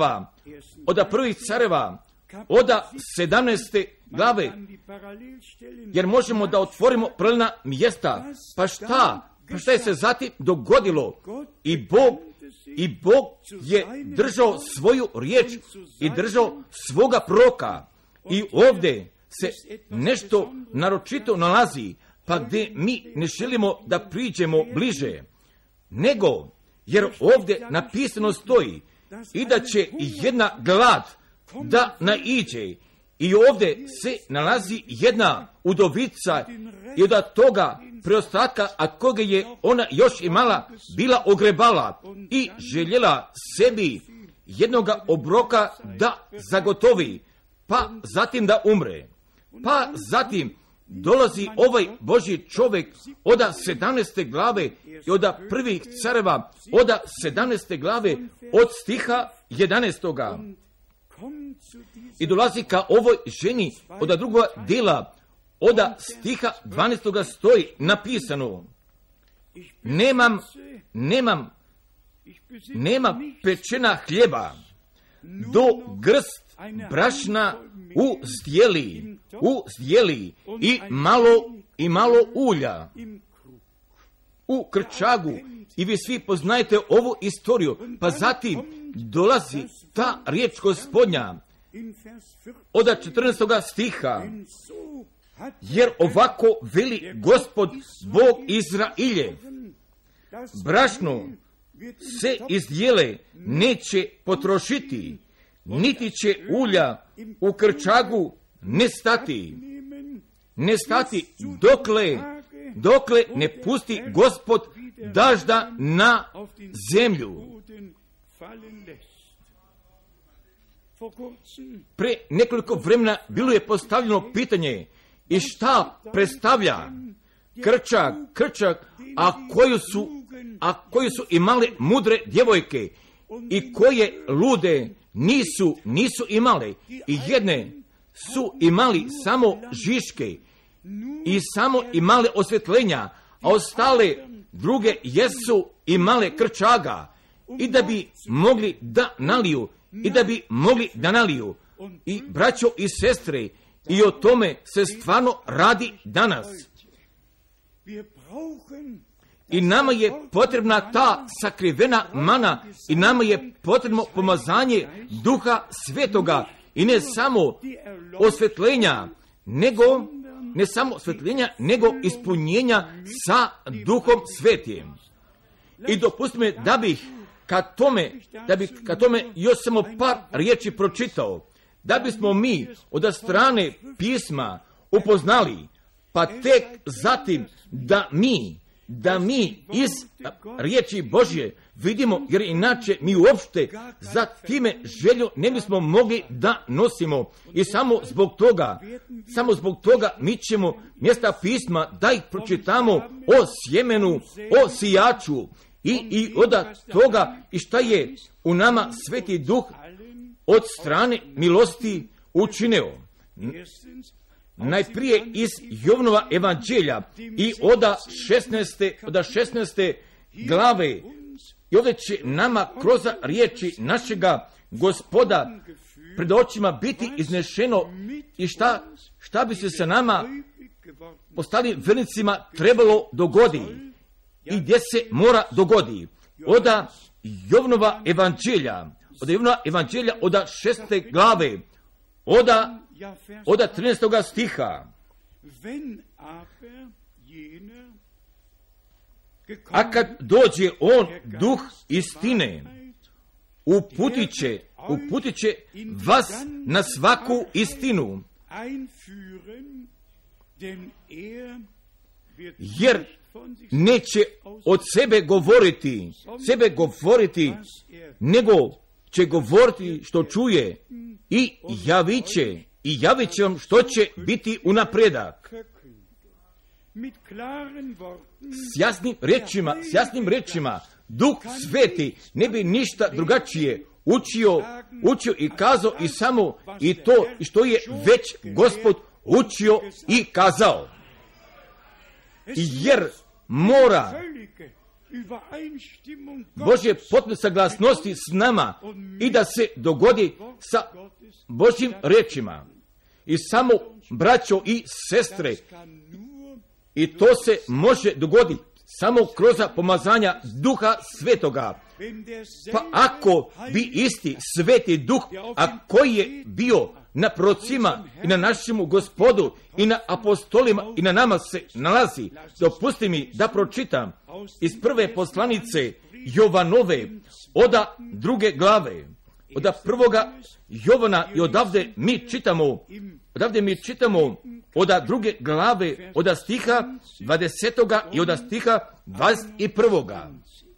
careva od 17. glave, jer možemo da otvorimo paralelna mjesta. Pa šta je se zatim dogodilo? I Bog je držao svoju riječ i držao svoga proroka. I ovdje se nešto naročito nalazi, pa gdje mi ne želimo da priđemo bliže, nego jer ovdje napisano stoji i da će jedna glad da naiđe. I ovdje se nalazi jedna udovica i od toga preostatka, a koga je ona još imala, bila ogrebala i željela sebi jednoga obroka da zagotovi, pa zatim da umre. Pa zatim dolazi ovaj Božji čovjek od 17. glave i od prvih careva od 17. glave od stiha 11. I dolazi ka ovoj ženi od drugog dela od stiha 12. stoji napisano: nemam pečena hljeba, do grst brašna u zdjeli i malo ulja u krčagu. I vi svi poznajete ovu istoriju. Pa zatim dolazi ta riječ Gospodnja od 14. stiha: jer ovako veli Gospod Bog Izrailjev, brašno se iz zdjele neće potrošiti, niti će ulja u krčagu nestati dokle ne pusti Gospod dažda na zemlju. Pre nekoliko vremena bilo je postavljeno pitanje: i šta predstavlja krčak, a koju su a koji su imale mudre djevojke i koje lude nisu imale, i jedne su imali samo žiške i samo imale osvjetljenja, a ostale druge jesu imale krčaga, i da bi mogli da naliju, I braćo i sestre, i o tome se stvarno radi danas. I nama je potrebna ta sakrivena mana, i nama je potrebno pomazanje Duha Svetoga, i ne samo osvjetljenja, nego ispunjenja sa Duhom Svetim. I dopustite me da bih ka tome još samo par riječi pročitao, da bismo mi od strane pisma upoznali, pa tek zatim da mi iz riječi Božje vidimo, jer inače mi uopšte za time želju ne bismo mogli da nosimo. I samo zbog toga mi ćemo mjesta pisma da ih pročitamo o sjemenu, o sijaču i od toga i šta je u nama Sveti Duh od strane milosti učinio. Najprije iz Jovanova evanđelja i od 16. glave. I ovdje će nama kroz riječi našega Gospoda pred očima biti iznešeno i šta bi se sa nama ostalim vernicima trebalo dogodi i gdje se mora dogodi. Od Jovanova evanđelja od 6. glave, od 13. stiha. A kad dođe on, Duh istine, uputit će vas na svaku istinu, jer neće od sebe govoriti, nego će govoriti što čuje i javit će vam što će biti unapredak. S jasnim rečima, Duh Sveti ne bi ništa drugačije učio i kazao i samo i to što je već Gospod učio i kazao. Jer mora Božje potpune saglasnosti s nama i da se dogodi sa Božjim rečima. I samo, braćo i sestre, i to se može dogoditi samo kroz pomazanja Duha Svetoga. Pa ako bi isti Sveti Duh, a koji je bio na prorocima i na našemu Gospodu i na apostolima i na nama se nalazi, dopusti mi da pročitam iz prve poslanice Jovanove od 2. glave, od 1. Jovana, i odavde mi čitamo od 2. glave, od stiha 20. i od stiha 21.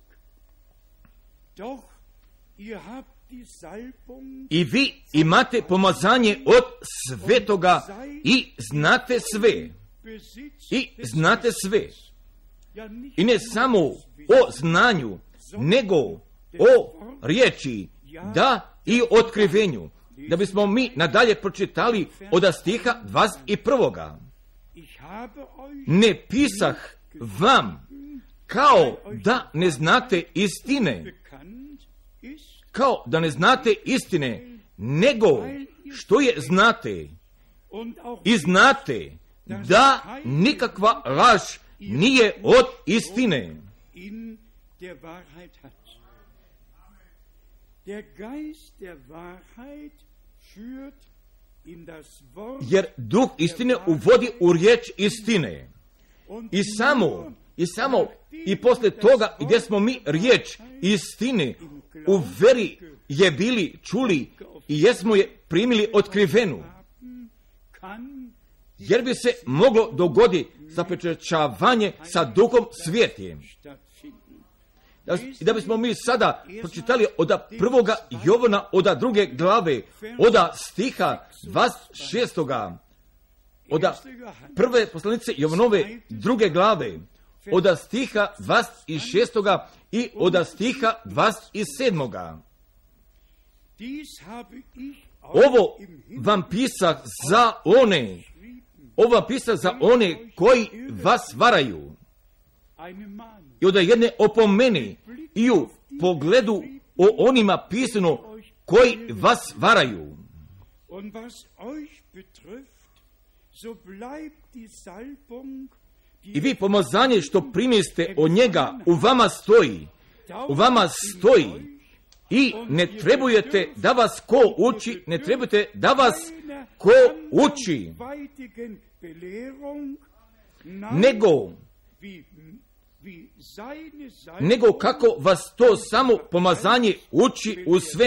I vi imate pomazanje od Svetoga i znate sve. I ne samo o znanju, nego o riječi, da i otkrivenju. Da bismo mi nadalje pročitali od stiha 21. Ne pisah vam kao da ne znate istine, nego što je znate. I znate da nikakva laž nije od istine. Jer Duh istine uvodi u riječ istine. I posle toga gdje smo mi riječ istine u veri je bili čuli i jesmo je primili otkrivenu. Jer bi se moglo dogoditi zapečaćavanje sa Duhom Svijetim. I da bismo mi sada pročitali od 1. Jovana, od 2. glave, od stiha 26. od prve poslanice Jovanove 2. glave, od stiha 26. i od stiha 27. Ovo vam pisah za one, koji vas varaju. I od jedne opomene i u pogledu o onima pisano koji vas varaju. I vi pomazanje što primiste od njega u vama stoji. I ne trebujete da vas ko uči, nego kako vas to samo pomazanje uči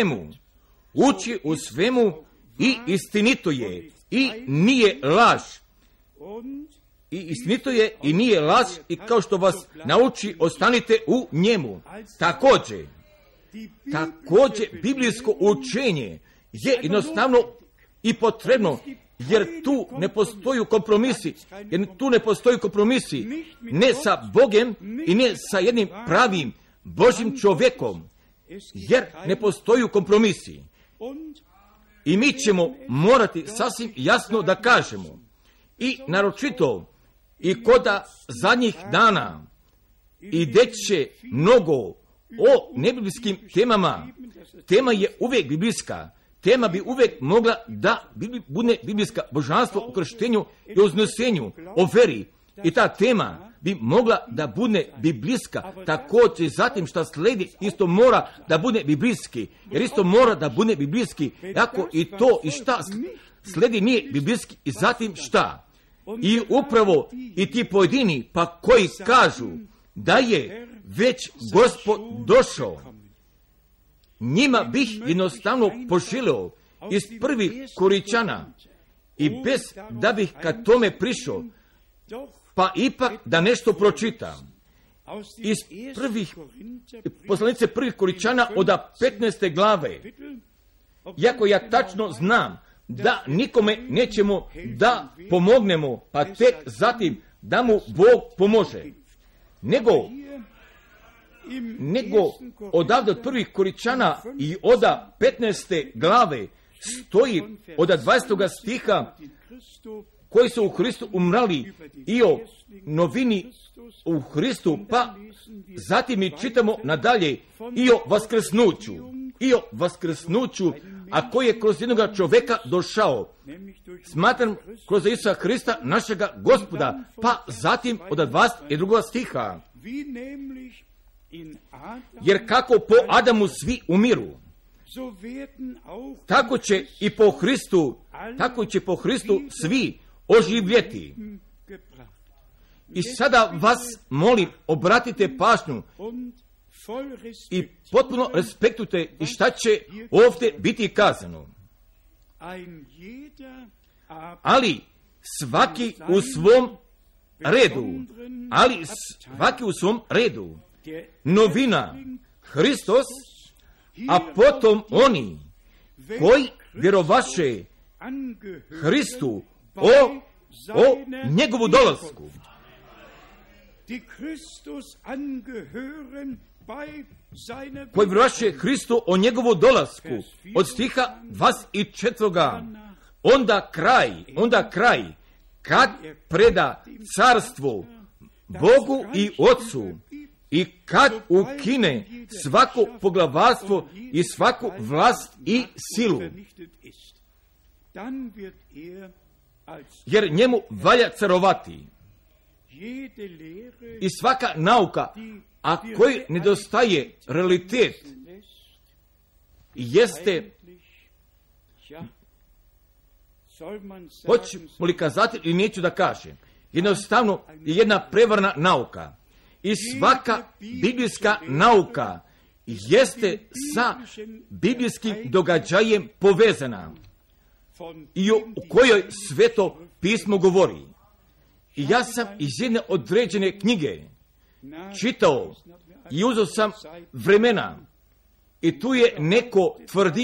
u svemu i istinito je i nije laž. I istinito je i nije laž, i kao što vas nauči, ostanite u njemu. Također, biblijsko učenje je jednostavno i potrebno, jer tu ne postoji kompromisi, ne sa Bogom i ne sa jednim pravim Božim čovjekom, jer ne postoji kompromisi. I mi ćemo morati sasvim jasno da kažemo, i naročito i koda zadnjih dana ideće mnogo o nebiblijskim temama. Tema je uvijek biblijska. Tema bi uvijek mogla da bude biblijska, božanstvo u krštenju i uznesenju, o veri. I ta tema bi mogla da bude biblijska. Također zatim šta sledi isto mora da bude biblijski. Jer isto mora da bude biblijski. Ako i to i šta sledi nije biblijski, i zatim šta? I upravo i ti pojedini pa koji kažu da je već Gospod došao, njima bih jednostavno poželio iz prvih Koričana, i bez da bih ka tome prišao, pa ipak da nešto pročitam. Iz poslanice prvih Koričana od 15. glave. Iako ja tačno znam da nikome nećemo da pomognemo, pa tek zatim da mu Bog pomože. Nego odavde od prvih Koričana i od 15. glave stoji od 20. stiha koji su u Hristu umrali i o novini u Hristu, pa zatim mi čitamo nadalje i o vaskrsnuću, a koji je kroz jednoga čovjeka došao. Smatram kroz Isusa Hrista, našega Gospoda, pa zatim od 22. stiha. Jer kako po Adamu svi umiru, tako će i po Hristu svi oživjeti. I sada vas molim, obratite pažnju i potpuno respektujte i šta će ovdje biti kazano. Ali svaki u svom redu. Novina Hristos, a potom oni koji vjerovaše Hristu o njegovu dolasku. Koji vjerovaše Hristu o njegovu dolasku. Od stiha 24. Onda kraj, kad preda carstvo Bogu i Otcu, i kad ukine svako poglavarstvo i svaku vlast i silu. Jer njemu valja carovati. I svaka nauka, a koji nedostaje realitet, jeste, hoću li kazati ili neću da kažem, jednostavno je jedna prevarna nauka. I svaka biblijska nauka jeste sa biblijskim događajem povezana i o kojoj Sveto pismo govori. I ja sam iz jedne određene knjige čitao i uzeo sam vremena, i tu je neko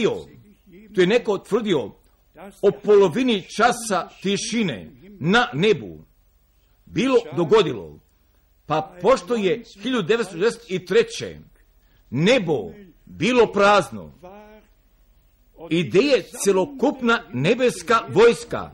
tvrdio o polovini časa tišine na nebu bilo dogodilo. Pa pošto je 1963. nebo bilo prazno i gdje je celokupna nebeska vojska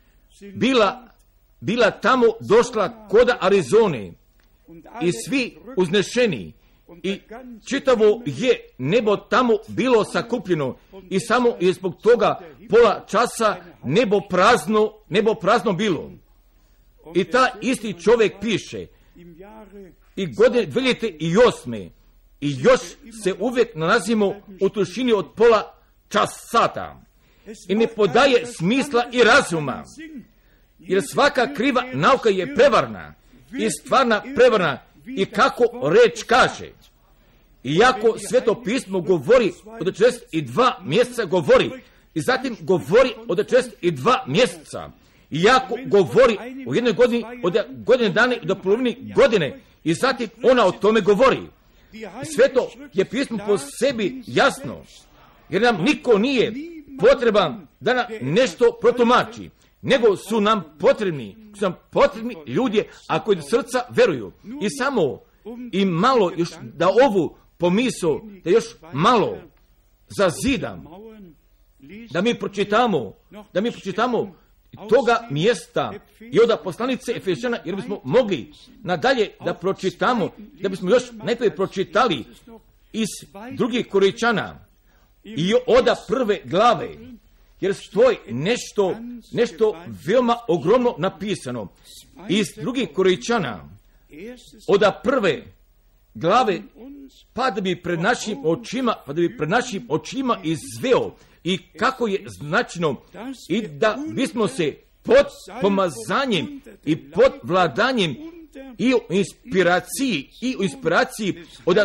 bila tamo došla koda Arizone i svi uznešeni i čitavo je nebo tamo bilo sakupljeno i samo je zbog toga pola časa nebo prazno bilo. I ta isti čovjek piše i godine 2008. i još se uvijek nalazimo u tišini od pola sata i ne podaje smisla i razuma, jer svaka kriva nauka je prevarna i stvarna prevarna i kako reč kaže. Iako Sveto pismo govori od 42 mjeseca govori i zatim govori od 42 mjeseca, iako govori o jednoj godini, od godine dana do polovini godine i zatim ona o tome govori. Sveto je pismo po sebi jasno, jer nam niko nije potreban da nam nešto protumači, nego su nam potrebni ljudi, ako od srca veruju. I samo i malo još da ovu pomisao, da još malo zazidam, da mi pročitamo toga mjesta i od poslanice Efežana, jer bismo mogli nadalje da pročitamo, da bismo još najprije pročitali iz drugih Korinčana i od prve glave, jer stoji nešto veoma ogromno napisano. Iz drugih Korinčana od prve glave, pa da bi pred našim očima izveo i kako je značajno i da bismo se pod pomazanjem i pod vladanjem i u inspiraciji od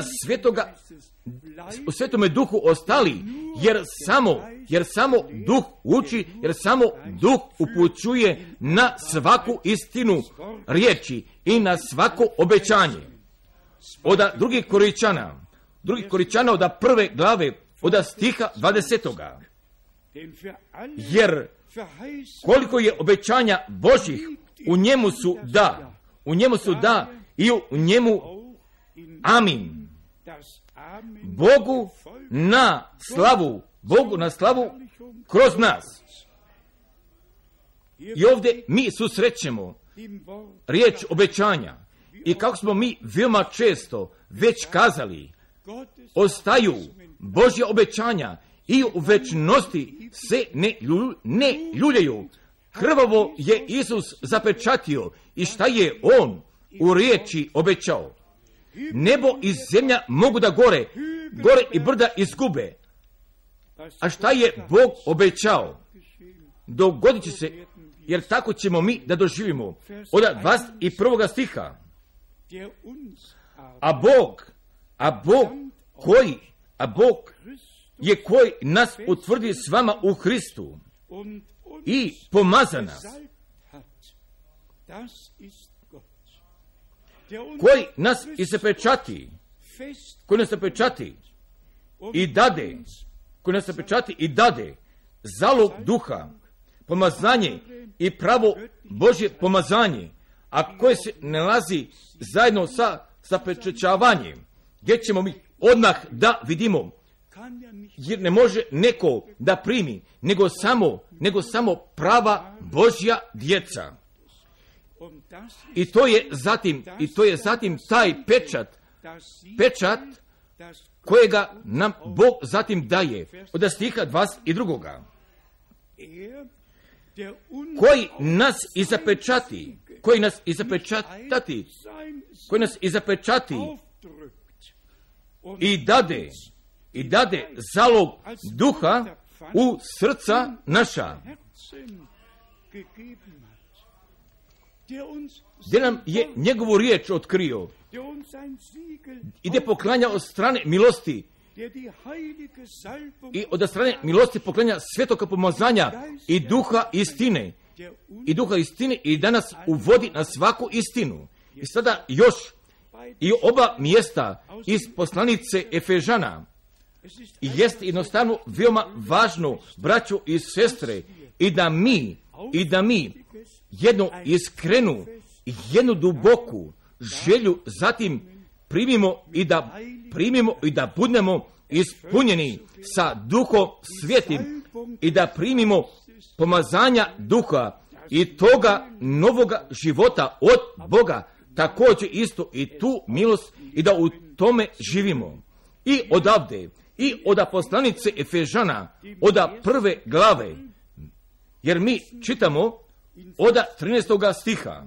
Svetome Duhu ostali, jer samo Duh uči, jer samo Duh upućuje na svaku istinu riječi i na svako obećanje. Od drugih Korinčana od prve glave, od stiha 20. Jer koliko je obećanja Božih, u njemu su da i u njemu amin. Bogu na slavu kroz nas. I ovdje mi susrećemo riječ obećanja. I kako smo mi veoma često već kazali, ostaju Božja obećanja i u večnosti se ne ljuljaju. Krvavo je Isus zapečatio i šta je On u riječi obećao. Nebo i zemlja mogu da gore i brda izgube. A šta je Bog obećao? Dogodit će se, jer tako ćemo mi da doživimo. Od 21. stiha. A Bog je koji nas utvrdi s vama u Hristu i pomaza nas, koji nas zapečati i dade zalog duha, pomazanje i pravo Božje pomazanje, a koje se nalazi zajedno sa zapečaćavanjem, gdje ćemo mi odmah da vidimo, jer ne može neko da primi, nego prava Božja djeca. I to je zatim taj pečat kojega nam Bog zatim daje od stiha 22. Koji nas i zapečati i dade zalog duha u srca naša, gdje nam je njegovu riječ otkrio i gdje poklanja od strane milosti i od strane milosti poklanja svetoga pomazanja i duha istine i da nas uvodi na svaku istinu. I sada još i oba mjesta iz poslanice Efežana i jest jednostavno veoma važno, braćo i sestre, i da mi jednu iskrenu, jednu duboku, želju, zatim primimo i da budemo ispunjeni sa Duhom Svetim i da primimo pomazanja Duha i toga novoga života od Boga, također isto i tu milost i da u tome živimo. I odavde, i od poslanice Efežana, od 1. glave, jer mi čitamo od 13. stiha,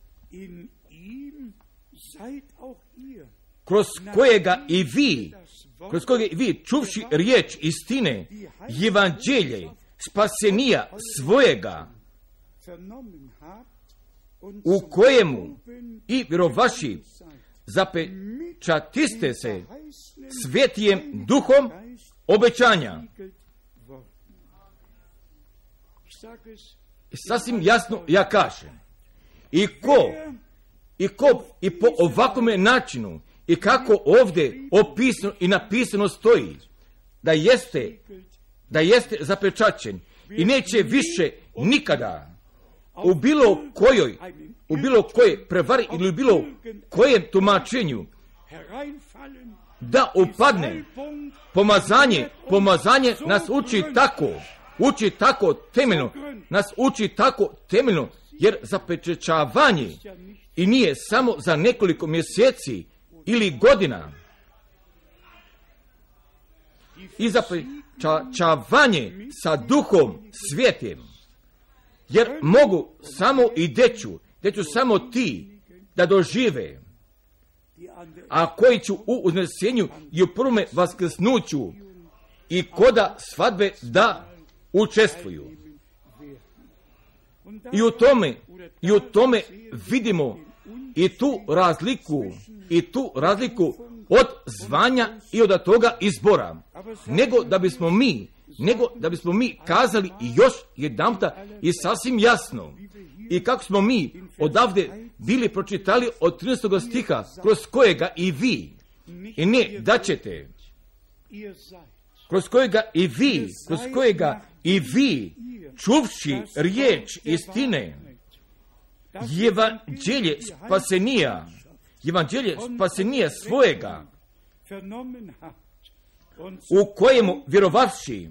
kroz kojega i vi, čuvši riječ istine, evanđelje, spasenija svojega, u kojemu i vjerovaši zapečatiste se svetijem duhom obećanja. Sasvim jasno ja kažem, i po ovakvome načinu i kako ovdje opisano i napisano stoji, da jeste zapečaćen i neće više nikada u bilo kojoj prevari ili u bilo kojem tumačenju da upadne. Pomazanje nas uči tako temeljno, jer zapečaćavanje i nije samo za nekoliko mjeseci ili godina. I zapečaćavanje sa Duhom Svetim, jer mogu samo i deću samo ti da dožive, a koji ću u uznesenju i u prvome vaskrsnuću i koda svadbe da učestvuju. I u tome vidimo i tu razliku od zvanja i od toga izbora, nego da bismo mi kazali još jedanputa i sasvim jasno, i kako smo mi odavde bili pročitali od 13. stiha, kroz kojega i vi, i ne da ćete, kroz kojega i vi, čuvši riječ istine, evanđelje spasenija svojega, u kojemu vjerovavši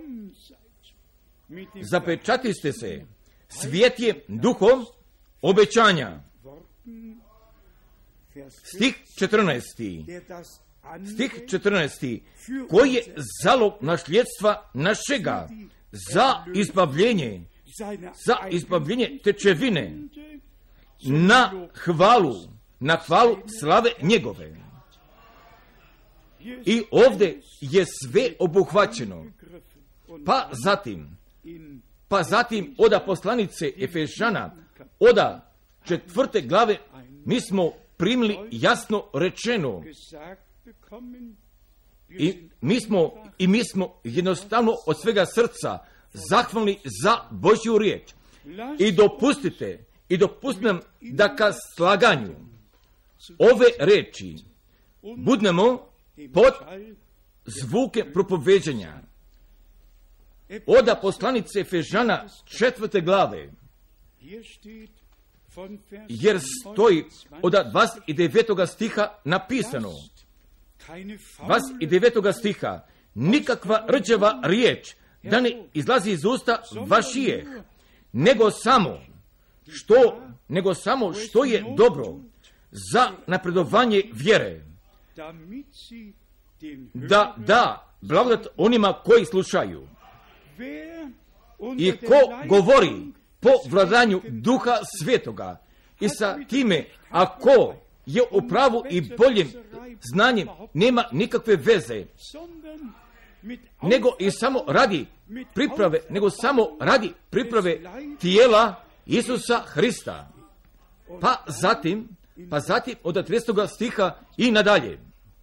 zapečatiste se svjetjem duhom obećanja. Stih 14. Koji je zalog nasljedstva našega za izbavljenje tečevine na hvalu slave njegove. I ovdje je sve obuhvaćeno. Pa zatim od poslanice Efežana, od 4. glave, mi smo primili jasno rečeno i mi smo jednostavno od svega srca zahvalni za Božju riječ. I dopustite nam da ka slaganju ove reči budemo pod zvuke propoveđanja. Od poslanice Efežana 4. glave, jer stoji od 29. stiha napisano, 29. stiha, nikakva rđava riječ da ne izlazi iz usta vašijeh, nego samo što je dobro za napredovanje vjere, da blagodat onima koji slušaju. I ko govori po vladanju Duha Svetoga i sa time, ako je u pravu i boljem znanjem, nema nikakve veze, nego samo radi priprave tijela Isusa Hrista. Pa zatim od 30. stiha i nadalje.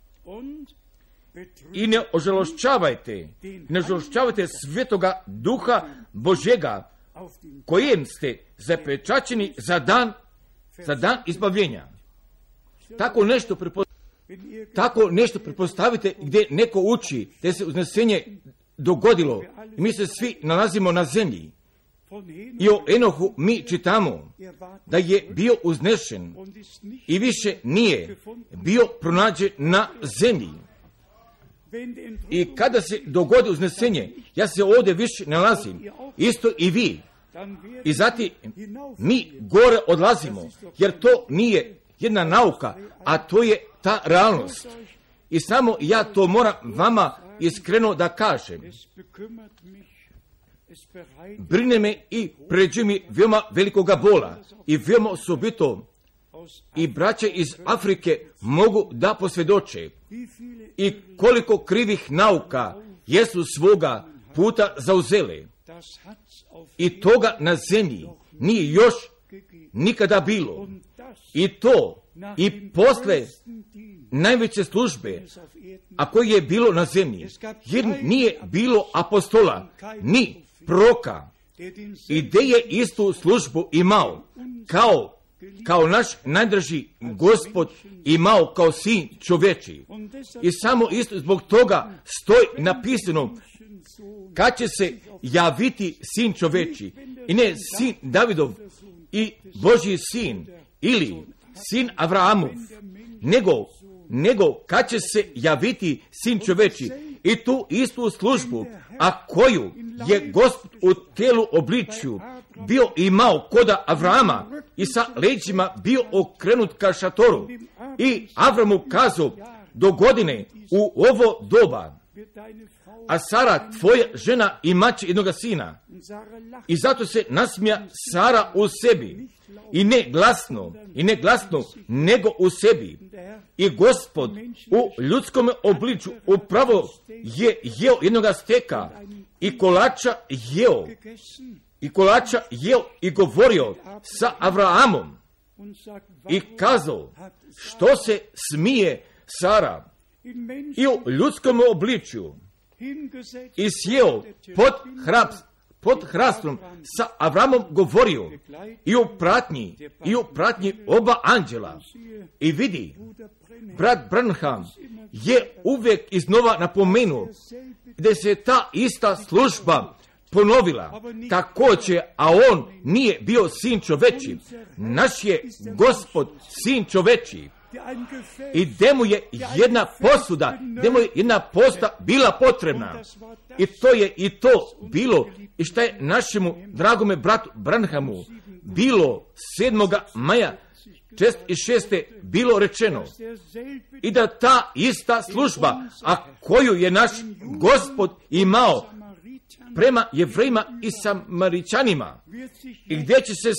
I ne ožalošćavajte Svetoga Duha Božjega, kojem ste zapečaćeni za dan izbavljenja. Tako nešto pretpostavite gdje neko uči da se uznesenje dogodilo i mi se svi nalazimo na zemlji I o Enohu mi čitamo da je bio uznešen i više nije bio pronađen na zemlji. I kada se dogodi uznesenje, ja se ovdje više nalazim, isto i vi. I zatim mi gore odlazimo, jer to nije jedna nauka, a to je ta realnost. I samo ja to moram vama iskreno da kažem. Brine me i pređe mi veoma velikoga bola i veoma osobito i braća iz Afrike mogu da posvjedoče i koliko krivih nauka jesu svoga puta zauzele. I toga na zemlji nije još nikada bilo. I to i posle najveće službe, a koje je bilo na zemlji, jer nije bilo apostola, ni proroka, i gdje je istu službu imao, kao naš najdraži Gospod imao kao sin čoveči. I samo isto zbog toga stoji napisano kad će se javiti sin čoveči, i ne sin Davidov i Božji sin ili sin Avraamov, nego kad će se javiti sin čoveči. I tu istu službu, a koju je Gospod u tijelu obličju bio imao koda Avrama i sa leđima bio okrenut ka šatoru. I Avramu kazao, do godine u ovo doba, a Sara, tvoja žena, imaće jednoga sina. I zato se nasmija Sara u sebi. I ne glasno, nego u sebi. I Gospod u ljudskom obličju upravo je jeo jednoga steka i kolača jeo i govorio sa Avraamom i kazao, što se smije Sara, i u ljudskom obličju i sjeo pod hrastom sa Avramom govorio i u pratnji oba anđela. I vidi, brat Branham je uvijek iznova napomenuo da se ta ista služba ponovila također, a on nije bio sin čoveči. Naš je Gospod sin čoveči. I gdje mu je jedna posuda, gdje mu je jedna posta bila potrebna. I to je i to bilo, i šta je našemu dragome bratu Branhamu bilo 7. maja 1966. bilo rečeno. I da ta ista služba, a koju je naš Gospod imao prema Jevrejima i Samarićanima, i gdje će se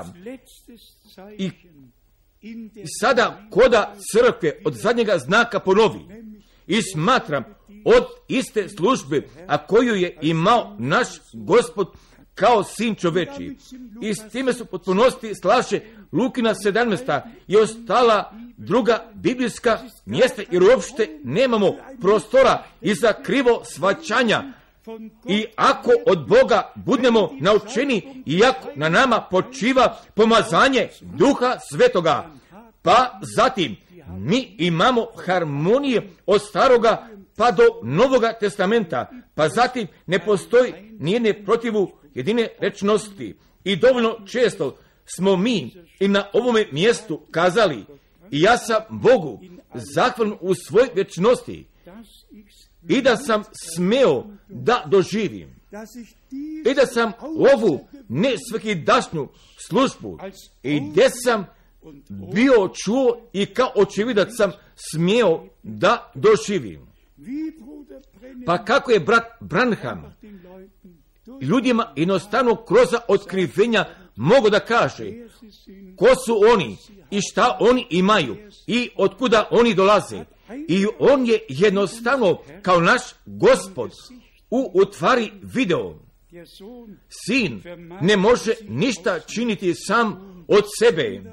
sada koda crkve od zadnjega znaka ponovi. I smatram od iste službe, a koju je imao naš Gospod kao sin čoveči. I s time su potpunosti slaže Lukina 17. i ostala druga biblijska mjesta, jer uopšte nemamo prostora i za krivo shvaćanja. I ako od Boga budemo naučeni, i ako na nama počiva pomazanje Duha Svetoga, pa zatim mi imamo harmonije od staroga pa do Novoga testamenta, pa zatim ne postoji nijedne protivu jedine rečnosti. I dovoljno često smo mi i na ovome mjestu kazali, i ja sam Bogu zahvalan u svoj vječnosti, i da sam smeo da doživim, i da sam ovu nesvakidašnju službu, i gdje sam bio čuo i kao očevidac sam smio da doživim. Pa kako je brat Branham ljudima jednostavno kroz otkrivenja mogu da kaže ko su oni i šta oni imaju i otkuda oni dolaze. I on je jednostavno kao naš Gospod u tvari video. Sin ne može ništa činiti sam od sebe,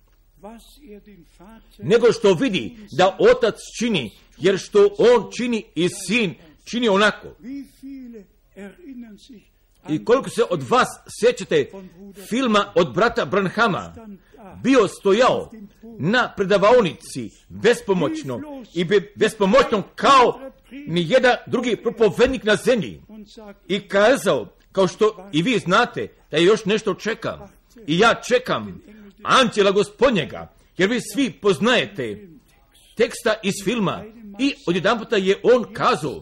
nego što vidi da otac čini, jer što on čini i sin čini onako. I koliko se od vas sjećate filma od brata Branhama, bio stojao na predavaonici bespomoćno i bespomoćno kao ni jedan drugi propovednik na zemlji i kazao kao što i vi znate da je još nešto čeka. I ja čekam anđela Gospodnjega, jer vi svi poznajete teksta iz filma i odjedanputa je on kazao,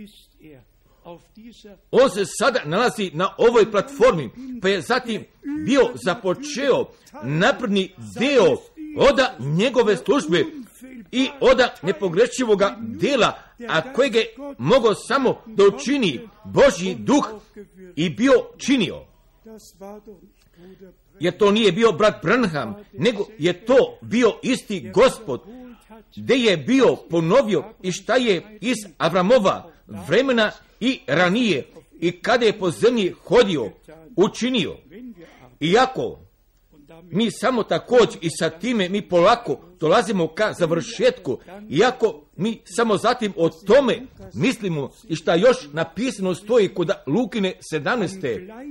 on se sada nalazi na ovoj platformi, pa je zatim bio započeo napredni deo oda njegove službe i oda nepogrešivoga dela, a kojeg je mogao samo da učini Božji duh i bio činio. Jer to nije bio brat Branham, nego je to bio isti Gospod, gdje je bio ponovio i šta je iz Avramova vremena i ranije i kada je po zemlji hodio, učinio. Iako mi samo također i sa time mi polako dolazimo ka završetku, iako mi samo zatim o tome mislimo i šta još napisano stoji kod Lukine 17.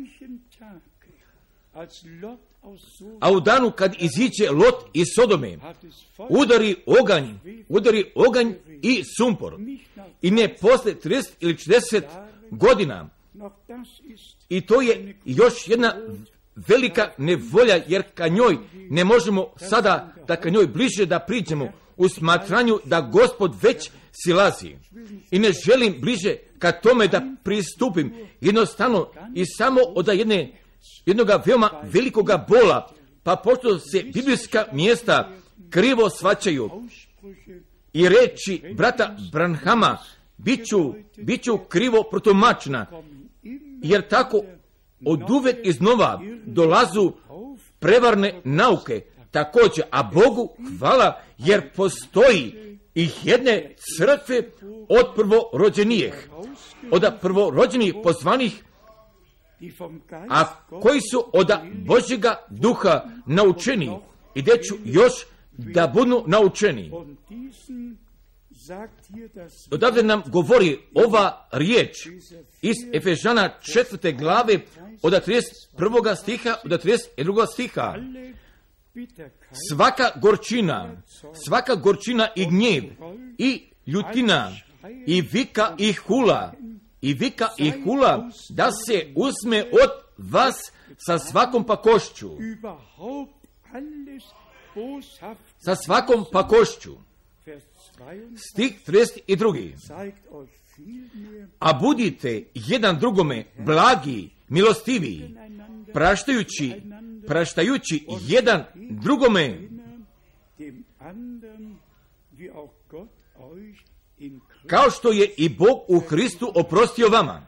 A u danu kad iziđe Lot iz Sodome, udari oganj i sumpor. I ne posle 30 ili 40 godina. I to je još jedna velika nevolja, jer ka njoj ne možemo sada da ka njoj bliže da priđemo u smatranju da Gospod već silazi. I ne želim bliže ka tome da pristupim jednostavno i samo od jednoga veoma velikoga bola, pa pošto se biblijska mjesta krivo shvaćaju i reči brata Branhama biću krivo protumačena, jer tako od uvek iznova dolazu prevarne nauke također, a Bogu hvala, jer postoji i jedne crkve od prvorođenijih, od prvorođenih pozvanih, a koji su od Božjega duha naučeni i gdje ću još da budu naučeni. Odavde nam govori ova riječ iz Efežana 4. glave od 31. stiha do 32. stiha. Svaka gorčina i gnjev i ljutina i vika i hula da se uzme od vas sa svakom pakošću. Sa svakom pakošću. Stih 32. A budite jedan drugome blagi, milostiviji, praštajući jedan drugome, kao što je i Bog u Hristu oprostio vama.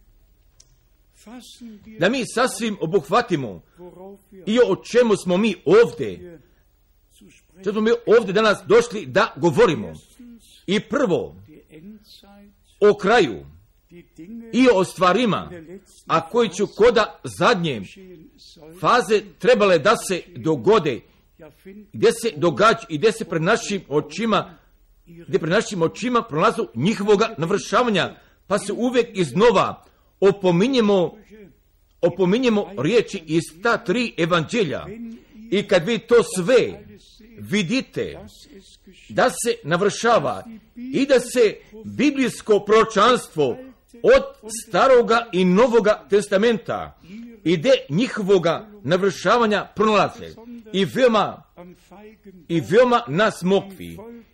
Da mi sasvim obuhvatimo i o čemu smo mi ovdje, što smo mi ovdje danas došli da govorimo. I prvo, o kraju i o stvarima, a koji će koda zadnje faze trebale da se dogode, gdje se događa i gdje se pred našim očima prolazu njihovoga navršavanja, pa se uvijek iznova opominjemo riječi iz ta 3 evanđelja. I kad vi to sve vidite da se navršava i da se biblijsko proročanstvo od Staroga i Novoga testamenta i gdje njihovoga navršavanja pronalaze i veoma na smokvi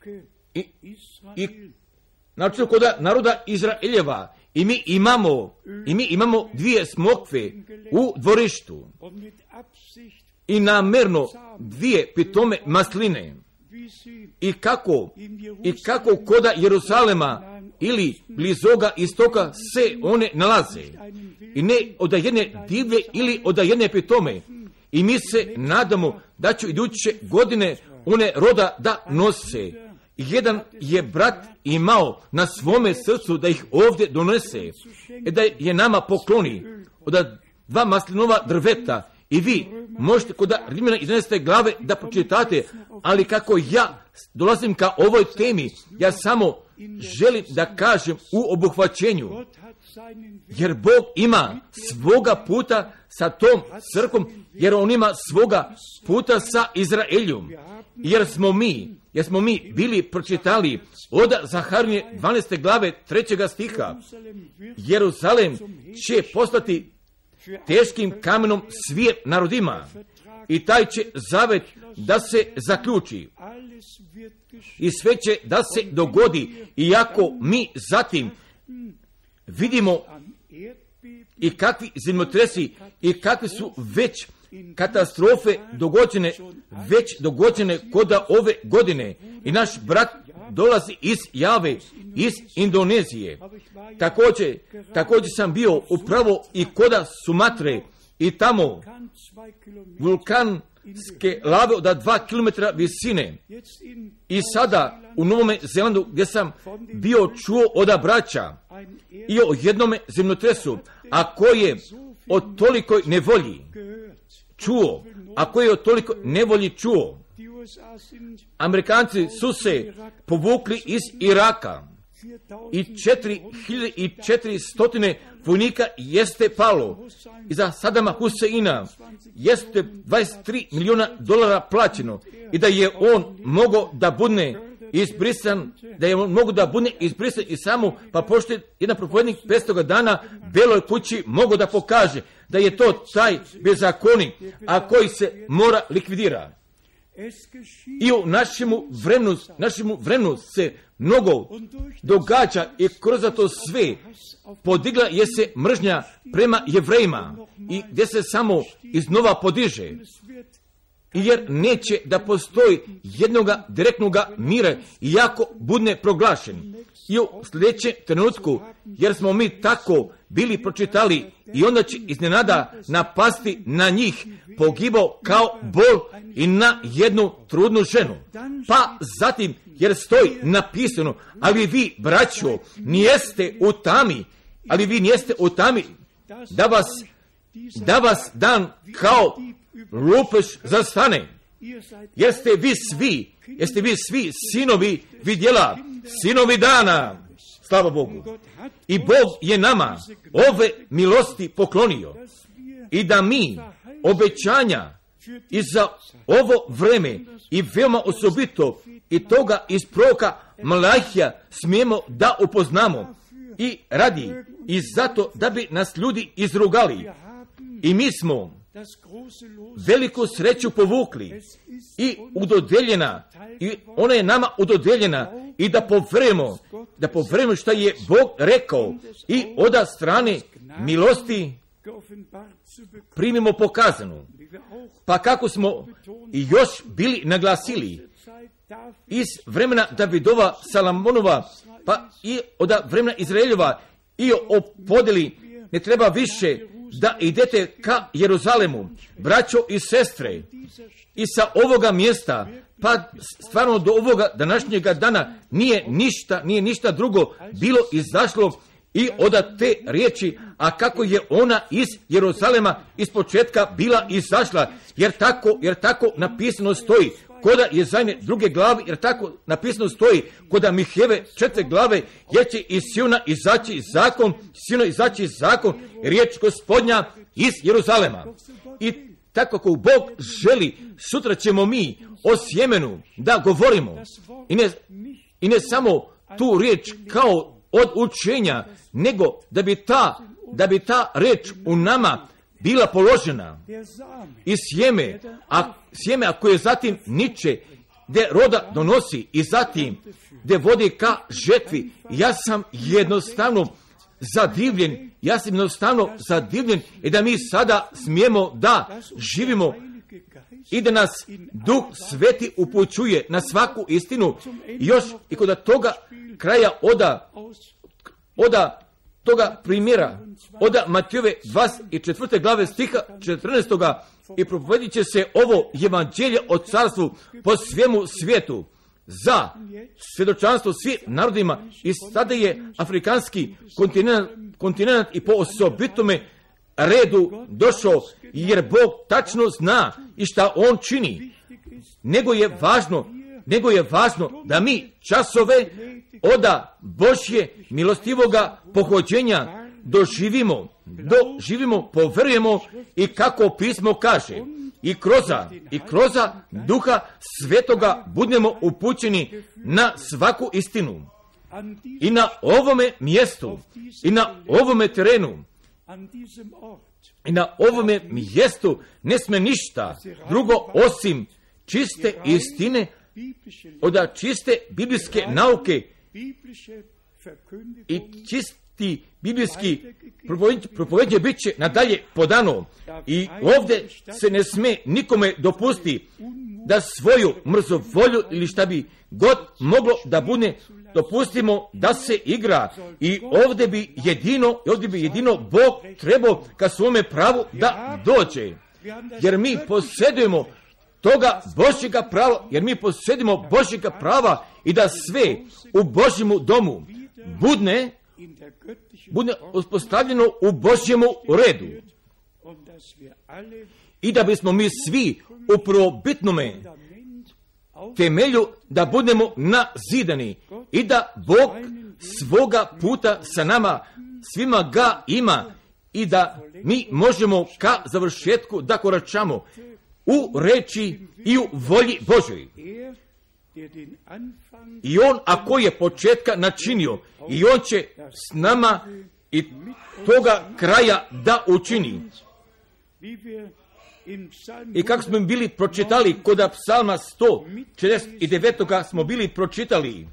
i znači kod naroda Izraeljeva i mi imamo 2 smokve u dvorištu i namjerno 2 pitome masline. I kako koda Jeruzalema ili blizoga istoka se one nalaze. I ne od jedne divlje ili od jedne pitome. I mi se nadamo da će iduće godine one roda da nose. Jedan je brat imao na svome srcu da ih ovdje donese. Da je nama pokloni od 2 maslinova drveta. I vi možete kod Rimljana 11. glave da pročitate, ali kako ja dolazim ka ovoj temi, ja samo želim da kažem u obuhvaćenju, jer Bog ima svoga puta sa tom crkvom, jer on ima svoga puta sa Izraeljom, jer smo mi bili pročitali od Zaharije 12. glave 3. stiha, Jeruzalem će postati teškim kamenom svim narodima. I taj će zavet da se zaključi. I sve će da se dogodi, iako mi zatim vidimo i kakvi zemljotresi i kakve su već katastrofe dogođene kod ove godine. I naš brat dolazi iz Jave, iz Indonezije. Također sam bio upravo i kod Sumatre i tamo vulkanske lave od 2 km visine. I sada u Novome Zelandu gdje sam bio čuo od braća i o jednome zemljotresu, a koji je o tolikoj nevolji čuo. Amerikanci su se povukli iz Iraka i 4400 vojnika jeste palo. Iza Sadama Huseina jeste $23 milijuna plaćeno i da je on mogao da bude izbrisan, i samo pa pošto jedan propovednik 500 dana Beloj kući mogu da pokaže da je to taj bezakonik, a koji se mora likvidira. I u našemu vremenu se mnogo događa i kroz to sve podigla je se mržnja prema Jevrejima i gdje se samo iznova podiže. Jer neće da postoji jednoga direktnoga mira, iako bude proglašen. I u sljedećem trenutku, jer smo mi tako bili pročitali, i onda će iznenada napasti na njih pogibao kao bol i na jednu trudnu ženu. Pa zatim, jer stoji napisano, ali vi, braćo, nijeste u tami, da vas dan kao lupež zastane. Jeste vi svi sinovi vidjela, sinovi dana. Slava Bogu. I Bog je nama ove milosti poklonio. I da mi obećanja i za ovo vreme i veoma osobito i toga iz proroka Malahija smijemo da upoznamo i radi i zato da bi nas ljudi izrugali. I mi smo veliku sreću povukli i ona je nama udodeljena i da poverujemo što je Bog rekao i od strane milosti primimo pokazanu. Pa kako smo i još bili naglasili iz vremena Davidova, Salamonova, pa i od vremena Izraeljeva i o podjeli ne treba više da idete ka Jeruzalemu, braćo i sestre, i sa ovoga mjesta, pa stvarno do ovoga današnjega dana nije ništa drugo bilo izašlo i od te riječi, a kako je ona iz Jeruzalema iz početka bila izašla, jer tako napisano stoji, koda Jezajne 2. glave, jer tako napisano stoji, koda Miheve 4. glave, jer će iz Siona izaći zakon, riječ Gospodnja iz Jeruzalema. I tako kako Bog želi, sutra ćemo mi o sjemenu da govorimo. I ne samo tu riječ kao od učenja, nego da bi ta riječ u nama bila položena. I sjeme ako je zatim niče, gdje roda donosi i zatim gdje vodi ka žetvi. Ja sam jednostavno zadivljen i da mi sada smijemo da živimo i da nas Duh Sveti upućuje na svaku istinu. Još i kod toga kraja oda toga primjera, od Matijove 24. glave stiha 14. i propovedit će se ovo evanđelje o carstvu po svemu svijetu za svjedočanstvo svim narodima. I sada je afrikanski kontinent i po osobitome redu došao, jer Bog tačno zna i šta on čini. Nego je važno da mi časove od Božje milostivoga pohođenja doživimo, poverujemo i kako pismo kaže. I kroz Duha Svetoga budemo upućeni na svaku istinu. I na ovome mjestu, i na ovome terenu, I na ovome mjestu ne sme ništa drugo osim čiste istine, od čiste biblijske nauke i čisti biblijski propovednje bit će nadalje podano. I ovdje se ne sme nikome dopusti da svoju mrzovolju ili šta bi god moglo da bude, dopustimo da se igra. I ovdje bi jedino Bog trebao ka svome pravu da dođe. Jer mi posjedujemo toga Božjega prava, Božjega prava i da sve u Božjemu domu bude uspostavljeno u Božjemu redu. I da bismo mi svi u prvobitnome temelju da budemo nazidani i da Bog svoga puta sa nama svima ga ima i da mi možemo ka završetku da koračamo u reči i u volji Božoj. I on, ako je početka načinio, i on će s nama i toga kraja da učini. I kako smo bili pročitali kod psalma 149. smo bili pročitali,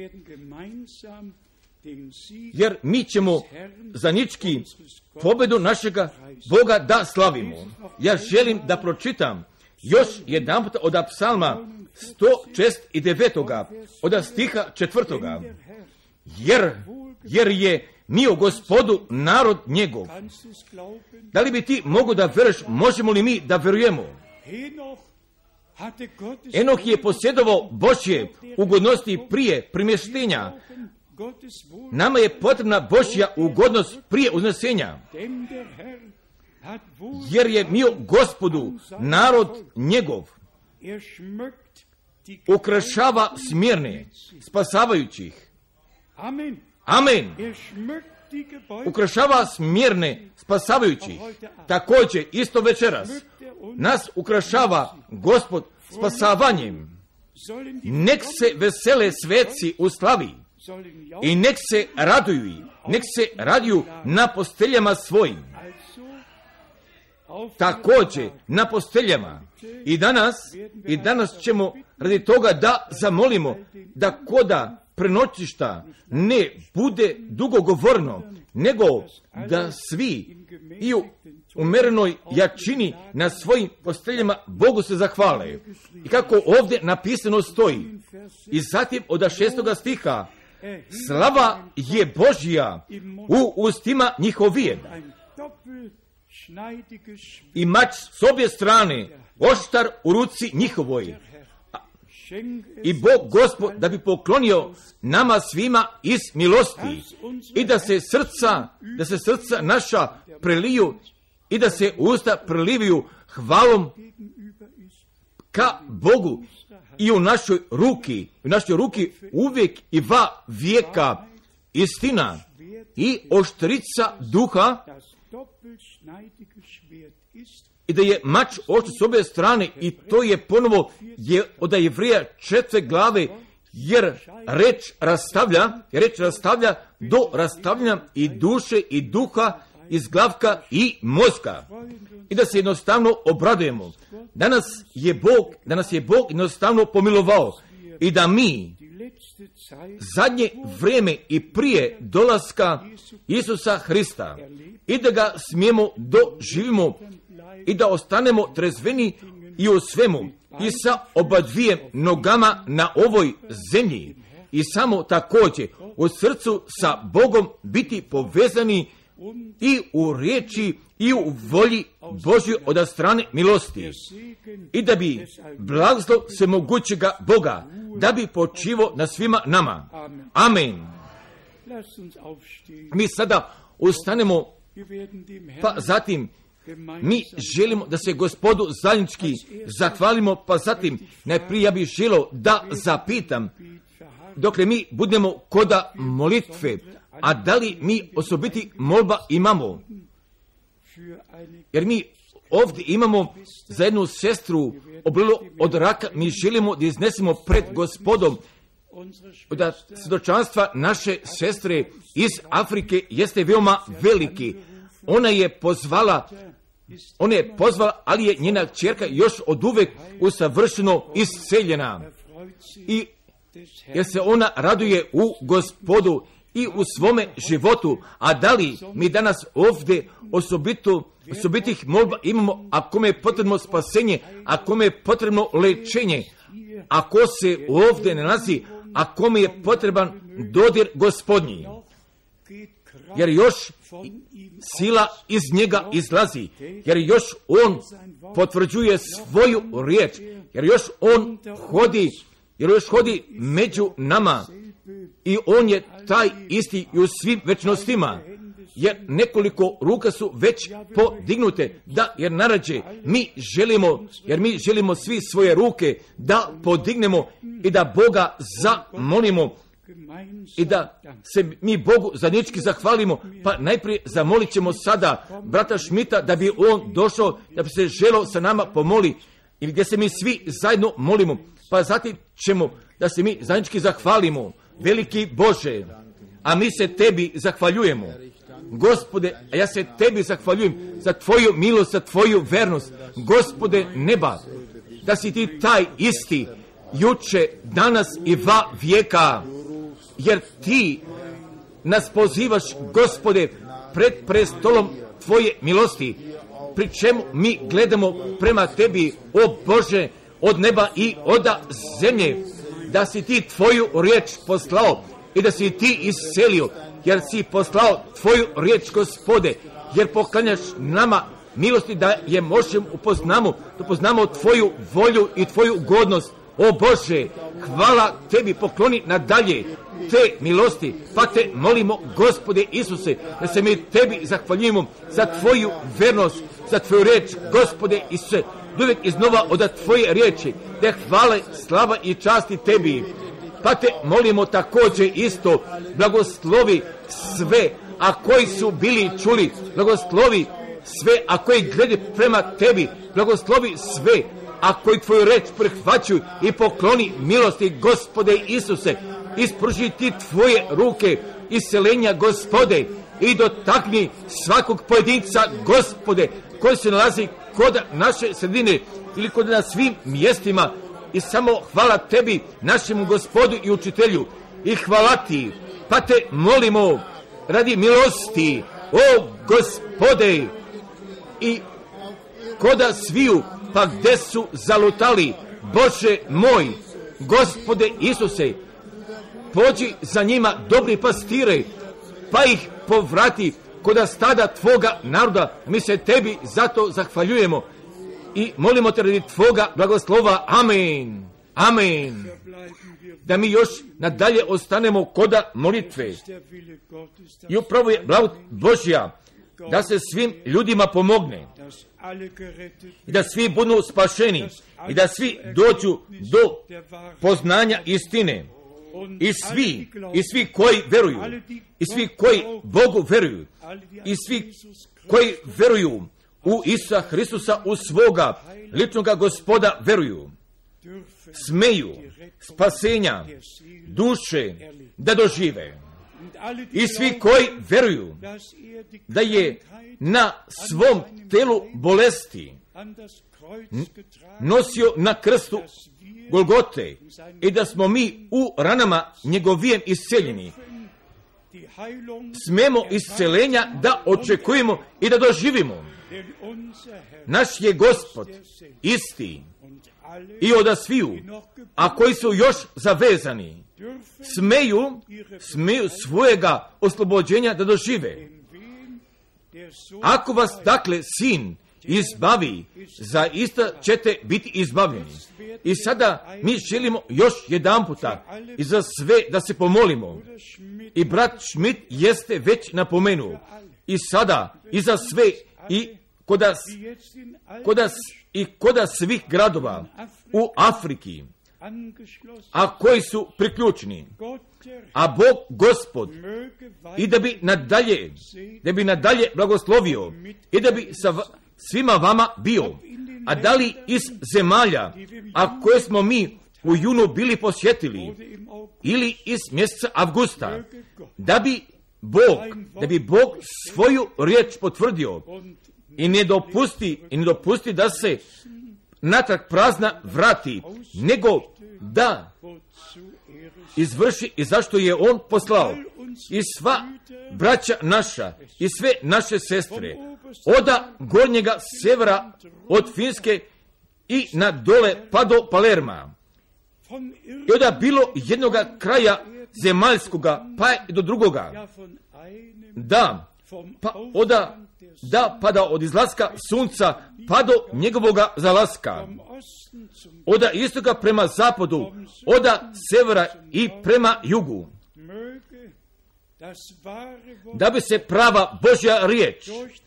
jer mi ćemo zajednički pobedu našega Boga da slavimo. Ja želim da pročitam još jedanput od psalma 149. od stiha 4. Jer je mio Gospodu narod njegov. Da li bi ti mogu da veruješ, možemo li mi da verujemo? Enoh je posjedovao Božje ugodnosti prije primještenja. Nama je potrebna Božja ugodnost prije uznesenja. Jer je mio Gospodu narod njegov. Ukrašava smjerne, spasavajućih. Amen. Ukrašava smjerne, spasavajućih. Također, isto večeras, nas ukrašava Gospod spasavanjem. Nek se vesele sveci u slavi i nek se raduju na posteljama svojim. Također, na posteljama. I danas ćemo radi toga da zamolimo da koda prenoćišta ne bude dugogovorno, nego da svi i u umerenoj jačini na svojim posteljama Bogu se zahvale. I kako ovdje napisano stoji, i zatim od 6. stiha, slava je Božja u ustima njihovije. I mač s obje strane, oštar u ruci njihovoj. I Bog Gospod da bi poklonio nama svima iz milosti i da se srca naša preliju i da se usta preliviju hvalom ka Bogu i u našoj ruki uvijek i va vijeka istina i oštrica duha, i da je mač oštar s obje strane, i to je ponovo od Jevreja 4. glave, jer reč rastavlja do rastavljanja i duše i duha, iz glavka i mozga. I da se jednostavno obradujemo. Danas je Bog jednostavno pomilovao i da mi zadnje vrijeme i prije dolaska Isusa Hrista i da ga smijemo doživimo i da ostanemo trezveni i u svemu i sa obadvijem nogama na ovoj zemlji i samo također u srcu sa Bogom biti povezani i u riječi i u volji Božjoj od strane milosti i da bi blagoslov svemogućega Boga da bi počivo na svima nama. Amen. Mi sada ustanemo, pa zatim mi želimo da se Gospodu zajednički zahvalimo, pa zatim najprije ja bih želio da zapitam, dokle mi budemo koda molitve, a da li mi osobiti molba imamo? Jer mi ovdje imamo za jednu sestru obolelu od raka, mi želimo da iznesemo pred Gospodom da svjedočanstva naše sestre iz Afrike jeste veoma veliki, ona je pozvala, ali je njena kćerka još oduvek usavršeno isceljena. I jer se ona raduje u Gospodu i u svome životu. A da li mi danas ovdje osobitih molba imamo, ako me je potrebno spasenje, ako me je potrebno lečenje, ako se ovdje ne nalazi, ako mi je potreban dodir Gospodnji, jer još sila iz njega izlazi, jer još on potvrđuje svoju riječ, jer još on hodi među nama i on je taj isti i u svim večnostima, jer nekoliko ruka su već podignute, jer narađe mi želimo svi svoje ruke da podignemo i da Boga zamolimo i da se mi Bogu zajednički zahvalimo. Pa najprije zamolit ćemo sada brata Šmita da bi on došao, da bi se želeo sa nama pomoli, ili gdje se mi svi zajedno molimo, pa zatim ćemo da se mi zajednički zahvalimo. Veliki Bože, a mi se tebi zahvaljujemo. Gospode, a ja se tebi zahvaljujem za tvoju milost, za tvoju vernost. Gospode neba, da si ti taj isti juče, danas i va vijeka, jer ti nas pozivaš, Gospode, pred prestolom tvoje milosti, pri čemu mi gledamo prema tebi, o Bože, od neba i od zemlje, da si ti tvoju riječ poslao i da si ti iscelio, jer si poslao tvoju riječ, Gospode, jer poklanjaš nama milosti da je možemo upoznamo tvoju volju i tvoju godnost. O Bože, hvala tebi, pokloni nadalje te milosti, pa te molimo, Gospode Isuse, da se mi tebi zahvaljujemo za tvoju vernost, za tvoju riječ, Gospode Isuse, uvijek iznova od tvoje riječi, da hvale, slava i časti tebi. Pa te molimo također isto, blagoslovi sve, a koji su bili čuli, blagoslovi sve, a koji gledaju prema tebi, blagoslovi sve, a koji tvoju reč prihvaćuju i pokloni milosti, Gospode Isuse, ispruži ti tvoje ruke iscelenja, Gospode, i dotakni svakog pojedinca, Gospode, koji se nalazi kod naše sredine ili kod na svim mjestima, i samo hvala tebi, našemu Gospodu i učitelju, i hvala ti, pa te molimo radi milosti, o Gospode, i koda sviju, pa gde su zalutali, Bože moj, Gospode Isuse, pođi za njima, dobri pastire, pa ih povrati koda stada tvoga naroda. Mi se tebi zato zahvaljujemo i molimo te radi tvoga blagoslova. Amen. Amen. Da mi još nadalje ostanemo koda molitve. I upravo je blagodat Božja da se svim ljudima pomogne i da svi budu spašeni i da svi dođu do poznanja istine, i svi koji veruju, i svi koji Bogu veruju, i svi koji veruju u Isusa Hristusa, u svoga ličnoga Gospoda veruju, smeju spasenja duše da dožive. I svi koji veruju da je na svom telu bolesti nosio na krstu Golgote i da smo mi u ranama njegovijem isceljeni, smemo isceljenja da očekujemo i da doživimo. Naš je Gospod isti i od sviju, a koji su još zavezani, smeju svojega oslobođenja da dožive. Ako vas dakle sin izbavi, zaista ćete biti izbavljeni. I sada mi želimo još jedan puta i za sve da se pomolimo. I brat Schmidt jeste već napomenuo. I sada i za sve i koda svih gradova u Afriki, a koji su priključeni, a Bog Gospod, i da bi nadalje blagoslovio i da bi sa svima vama bio, a da li iz zemalja, a koje smo mi u junu bili posjetili, ili iz mjeseca avgusta, da bi Bog svoju riječ potvrdio i ne dopusti da se natrag prazna vrati, nego da izvrši i zašto je on poslao. I sva braća naša i sve naše sestre od gornjega severa, od Finske i na dole pa do Palerma, i od bilo jednoga kraja zemaljskoga pa do drugoga, pada od izlaska sunca pa do njegovoga zalaska, od istoka prema zapadu, od severa i prema jugu, da bi se prava Božja riječ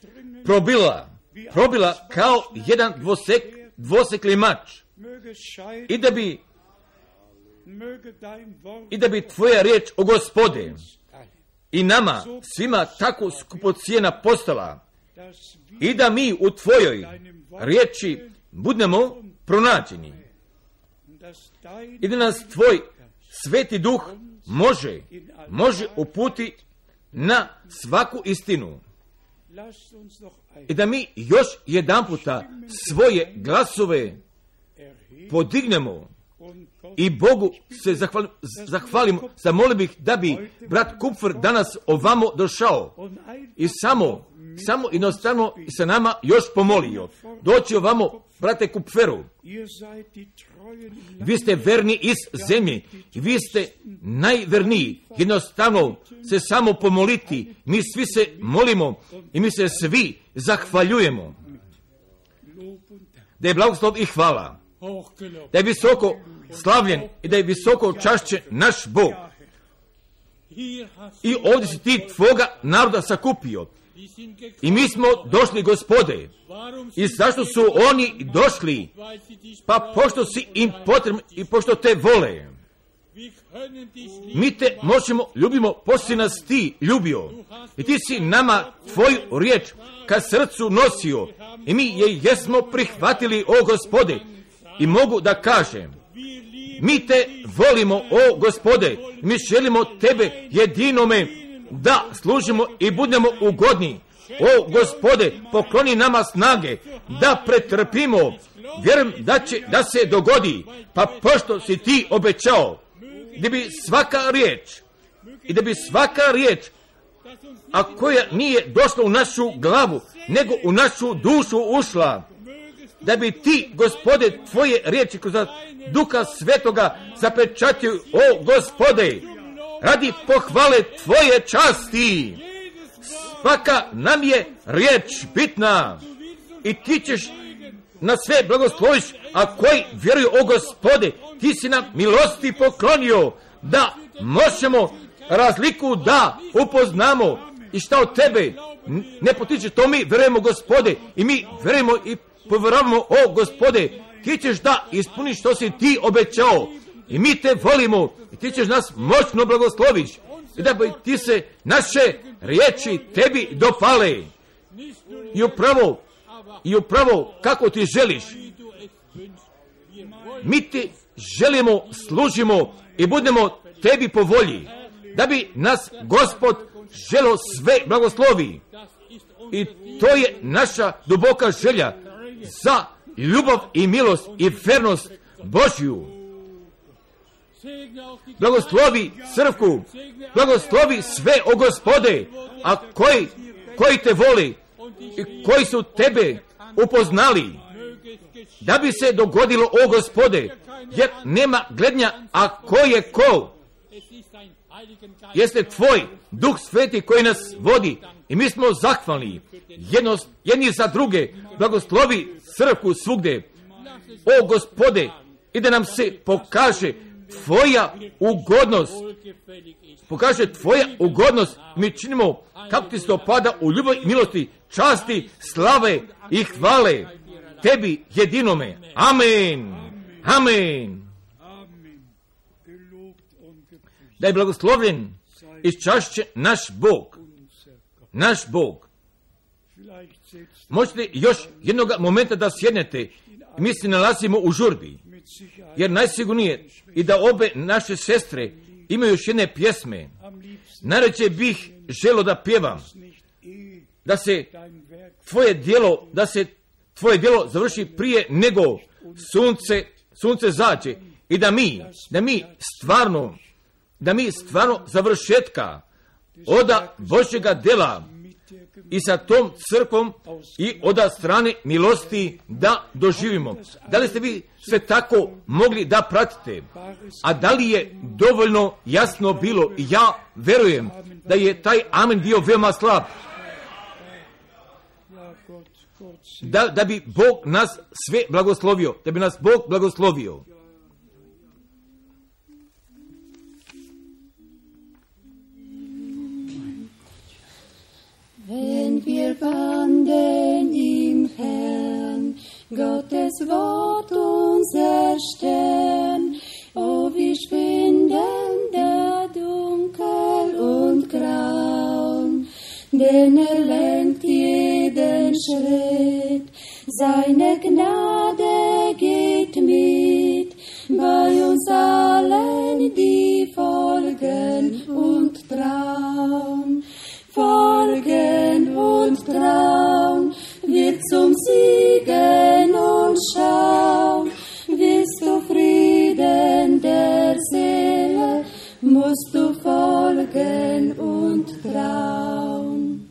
probila kao jedan dvosekli mač, i da bi tvoja riječ, o Gospode, i nama svima tako skupocijena postala, i da mi u tvojoj riječi budemo pronađeni, i da nas tvoj Sveti Duh može uputi na svaku istinu, i da mi još jedanputa svoje glasove podignemo i Bogu se zahvalimo. Zamolio bih da bi brat Kupfer danas ovamo došao i samo jednostavno sa nama još pomolio. Doći ovamo, brate Kupferu. Vi ste verni iz zemlje i vi ste najverniji. Jednostavno se samo pomoliti. Mi svi se molimo i mi se svi zahvaljujemo. Da je blagoslov i hvala, da je visoko slavljen i da je visoko čašćen naš Bog. I ovdje si ti tvoga naroda sakupio. I mi smo došli, Gospode. I zašto su oni došli? Pa pošto si im potreban i pošto te vole. Mi te ljubimo, pošto si nas ti ljubio. I ti si nama tvoju riječ ka srcu nosio. I mi je jesmo prihvatili, o Gospode. I mogu da kažem, mi te volimo, o Gospode. Mi želimo tebe jedinome da služimo i budemo ugodni. O Gospode, pokloni nama snage da pretrpimo. Vjerujem da se dogodi, pa pošto si ti obećao, da bi svaka riječ, a koja nije došla u našu glavu, nego u našu dušu ušla, da bi ti, Gospode, tvoje riječi kroz Duha Svetoga zapečatio, o Gospode, radi pohvale tvoje časti. Svaka nam je riječ bitna i ti ćeš na sve blagosloviš, a koji vjeruju, o Gospode, ti si nam milosti poklonio da možemo razliku da upoznamo i šta od tebe ne potiče, to mi vjerujemo, Gospode, i mi vjerujemo i povjeravamo, o Gospode, ti ćeš da ispuniš što si ti obećao i mi te volimo i ti ćeš nas moćno blagosloviš i da bi ti se naše riječi tebi dopale i upravo kako ti želiš. Mi ti želimo, služimo i budemo tebi po volji, da bi nas Gospod želo sve blagoslovi. I to je naša duboka želja za ljubav i milost i vernost Božju. Blagoslovi crkvu, blagoslovi sve, o Gospode, a koji te voli i koji su tebe upoznali, da bi se dogodilo, o Gospode, jer nema gledanja, a ko je ko? Jeste tvoj Duh Sveti koji nas vodi i mi smo zahvalni jedni za druge. Blagoslovi crkvu svugde, o Gospode, i da nam se pokaže tvoja ugodnost, mi činimo kako ti se dopada u ljubavi i milosti, časti, slave i hvale tebi jedinome. Amen. Amen. Da je blagoslovljen i čašće naš Bog. Možete još jednog momenta da sjednete. Mi se nalazimo u žurbi, jer najsigurnije i da obe naše sestre imaju još jedne pjesme. Najrađe bih želo da pjevam, da se tvoje djelo završi prije nego sunce zađe i da mi stvarno završetka oda Božjega djela i sa tom crkvom i od strane milosti da doživimo. Da li ste vi sve tako mogli da pratite? A da li je dovoljno jasno bilo? Ja verujem da je taj amen bio veoma slab. Da bi Bog nas sve blagoslovio. Da bi nas Bog blagoslovio. Wenn wir wandeln im Herrn, Gottes Wort unser Stern, oh wie schwindend da dunkel und graun, denn lenkt jeden Schritt, seine Gnade geht mit, bei uns allen, die folgen und trauen. Folgen und trauen, wird zum Siegen und schauen, willst du Frieden der Seele, musst du folgen und trauen.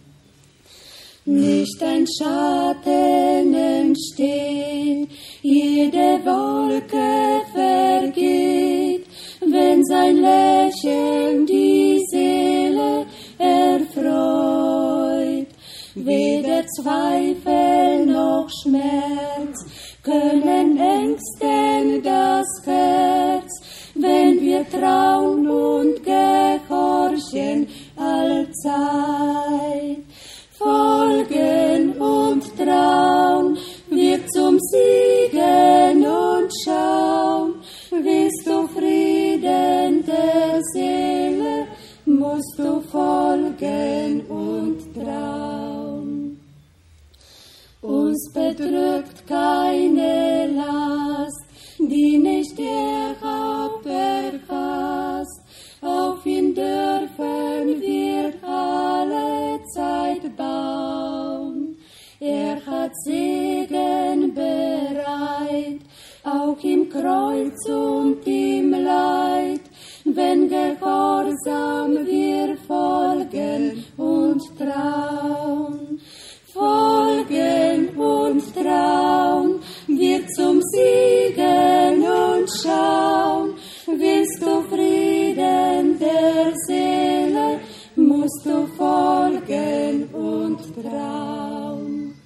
Nicht ein Schatten entsteht, jede Wolke vergeht, wenn sein Lächeln die Seele erfreut. Weder Zweifel noch Schmerz können ängsten das Herz, wenn wir trauen und gehorchen allzeit. Folgen und trauen, wird zum Siegen und schauen, willst du Frieden der Seele, musst du folgen und trauen. Uns bedrückt keine Last, die nicht der Haupt erfasst. Auf ihn dürfen wir alle Zeit bauen. Er hat Segen bereit, auch im Kreuz und im Leid. Wenn gehorsam wir folgen und trauen, folgen und trauen, wir zum Siegen und schauen, willst du Frieden der Seele, musst du folgen und trauen.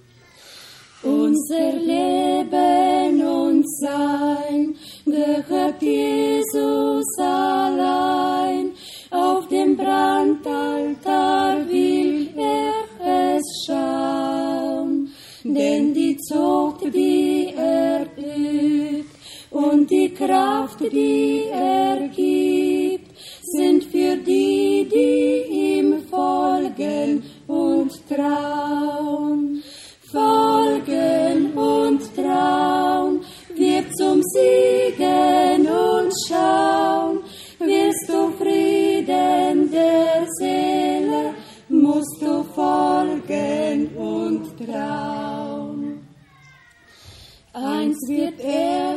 Unser Leben und Sein gehört Jesus allein, auf dem Brandaltar will er es schauen, denn die Zucht, die er übt und die Kraft, die er gibt, sind für die, die ihm folgen und trauen. Folgen und trauen, wird zum Siegen und schauen, willst du Frieden der Seele, musst du folgen und trauen. Einst wird er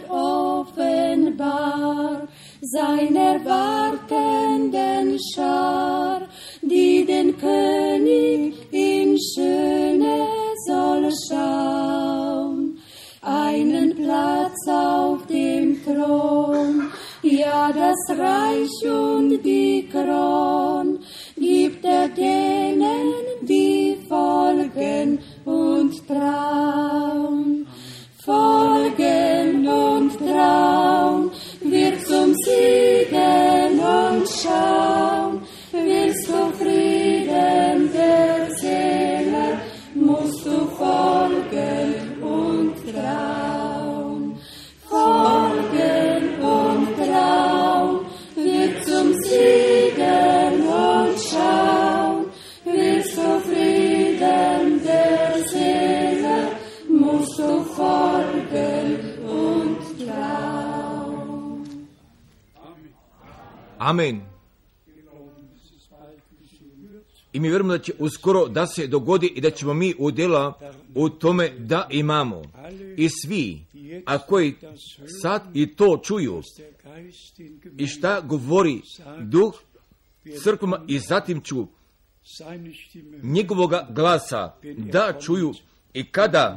offenbar seiner wartenden Schar, die den König in Schöne soll schauen, einen Platz auf dem Thron, ja das Reich und die Kron, gibt er denen, die folgen und trauen. Folgen und trauen, wird zum Siegen und schauen, willst du Frieden der Seele, musst du folgen und trauen. Folgen und trauen, wird zum Siegen und schauen, willst du Frieden der Seele, musst du folgen und trauen. Amen. I mi vjerujemo da će uskoro da se dogodi i da ćemo mi udjela u tome da imamo. I svi, a koji sad i to čuju, i šta govori Duh crkvama, i zatim ću njegovoga glasa da čuju, i kada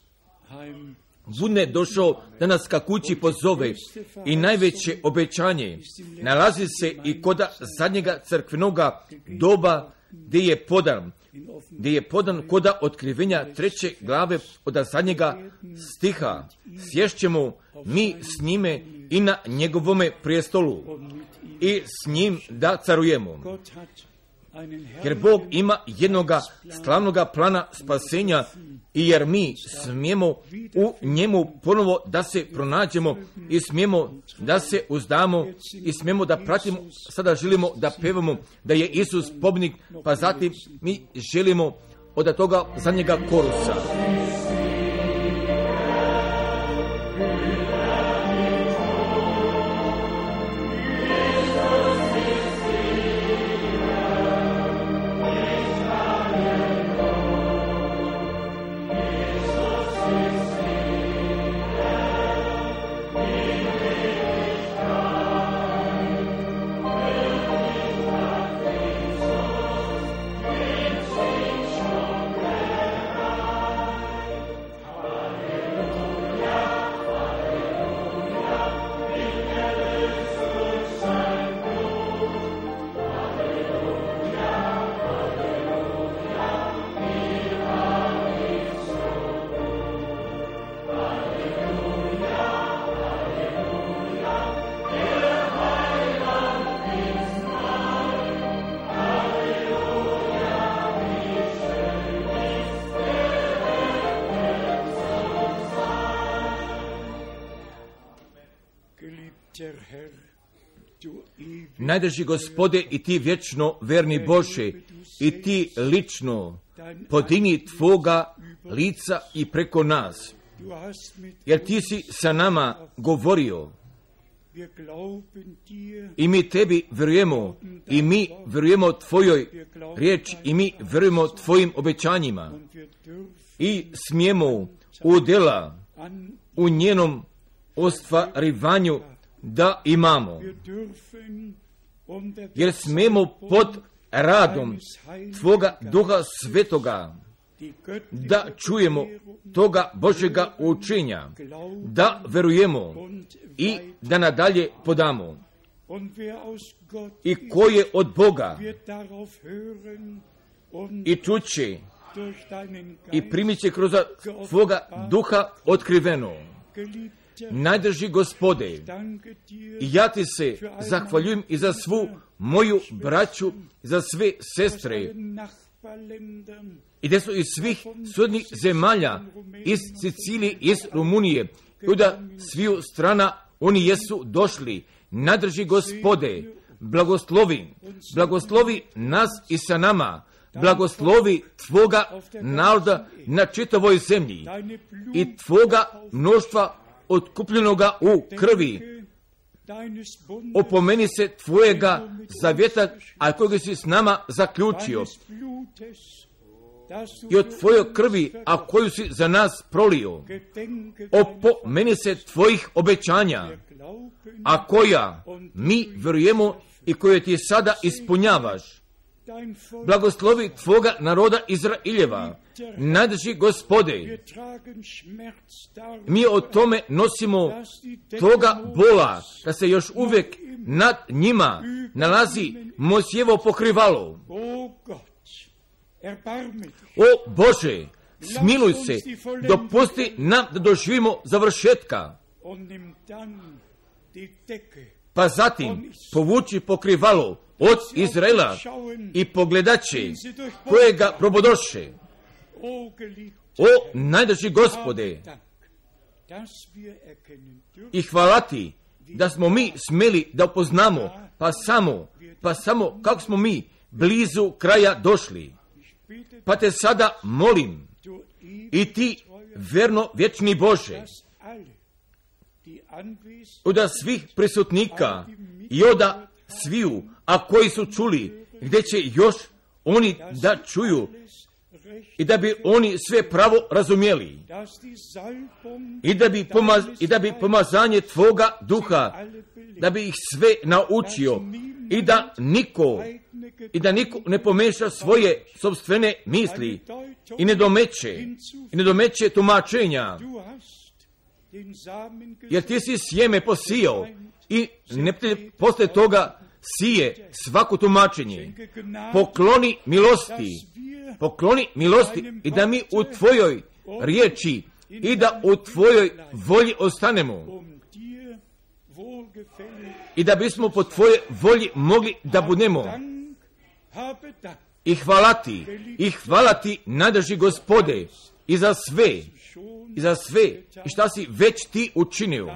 bude došao da nas ka kući pozove, i najveće obećanje nalazi se i kod zadnjega crkvenoga doba gdje je podan kod otkrivenja 3. glave od zadnjega stiha. Sješćemo mi s njime i na njegovome prijestolu i s njim da carujemo. Jer Bog ima jednoga slavnoga plana spasenja, i jer mi smijemo u njemu ponovo da se pronađemo i smijemo da se uzdamo i smijemo da pratimo. Sada želimo da pevamo da je Isus pobjednik, pa zatim mi želimo od toga zadnjega korusa. Najdraži Gospode, i ti vječno verni Bože, i ti lično podigni tvoga lica i preko nas, jer ti si sa nama govorio i mi tebi vjerujemo, i mi vjerujemo tvojoj riječi, i mi vjerujemo tvojim obećanjima, i smijemo udjela u njenom ostvarivanju da imamo, jer smijemo pod radom tvoga Duha Svetoga da čujemo toga Božjega učenja, da verujemo i da nadalje podamo. I ko je od Boga i čuće i primit će kroz tvoga Duha otkriveno. Najdraži Gospode, ja ti se zahvaljujem i za svu moju braću, za sve sestre, i da su iz svih sudnih zemalja, iz Sicilije, iz Rumunije, i da sviju strana oni jesu došli. Najdraži Gospode, blagoslovi nas i sa nama, blagoslovi tvoga naroda na čitavoj zemlji i tvoga mnoštva otkupljenoga u krvi. Opomeni se tvojega zavjeta, a kojeg si s nama zaključio, i od tvoje krvi, a koju si za nas prolio. Opomeni se tvojih obećanja, a koja mi vjerujemo i koje ti sada ispunjavaš. Blagoslovi tvoga naroda Izraeljeva. Najdraži Gospode, mi o tome nosimo toga bola, da se još uvijek nad njima nalazi Mojsijevo pokrivalo. O Bože, smiluj se, dopusti nam da doživimo završetka, pa zatim povuči pokrivalo od Izraela i pogledaće kojega probodoše. O najdraži Gospode, i hvala ti da smo mi smjeli da upoznamo, pa samo kako smo mi blizu kraja došli. Pa te sada molim, i ti verno vječni Bože, od svih prisutnika i od sviju, a koji su čuli, gdje će još oni da čuju i da bi oni sve pravo razumjeli i da bi pomazanje Tvoga duha, da bi ih sve naučio i da niko ne pomeša svoje sopstvene misli i ne domeće tumačenja, jer ti si sjeme posijao i neprijatelj posle toga sije svako tumačenje. Pokloni milosti i da mi u Tvojoj riječi i da u Tvojoj volji ostanemo i da bismo po Tvojoj volji mogli da budemo. I hvala Ti, najdrži Gospode, i za sve i šta si već Ti učinio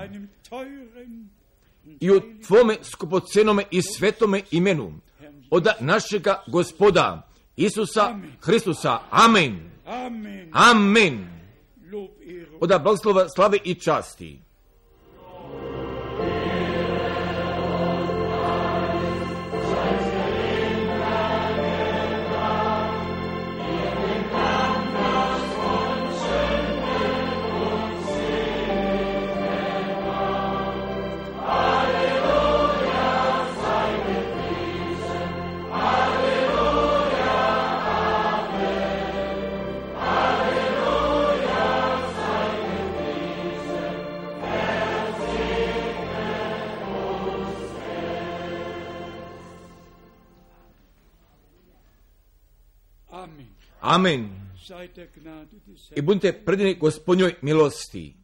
i u Tvome skupocenome i svetome imenu od našega Gospoda Isusa Hristusa. Amen. Amen. Od blagoslova, slave i časti. Amen. I budite predani Gospodnjoj milosti.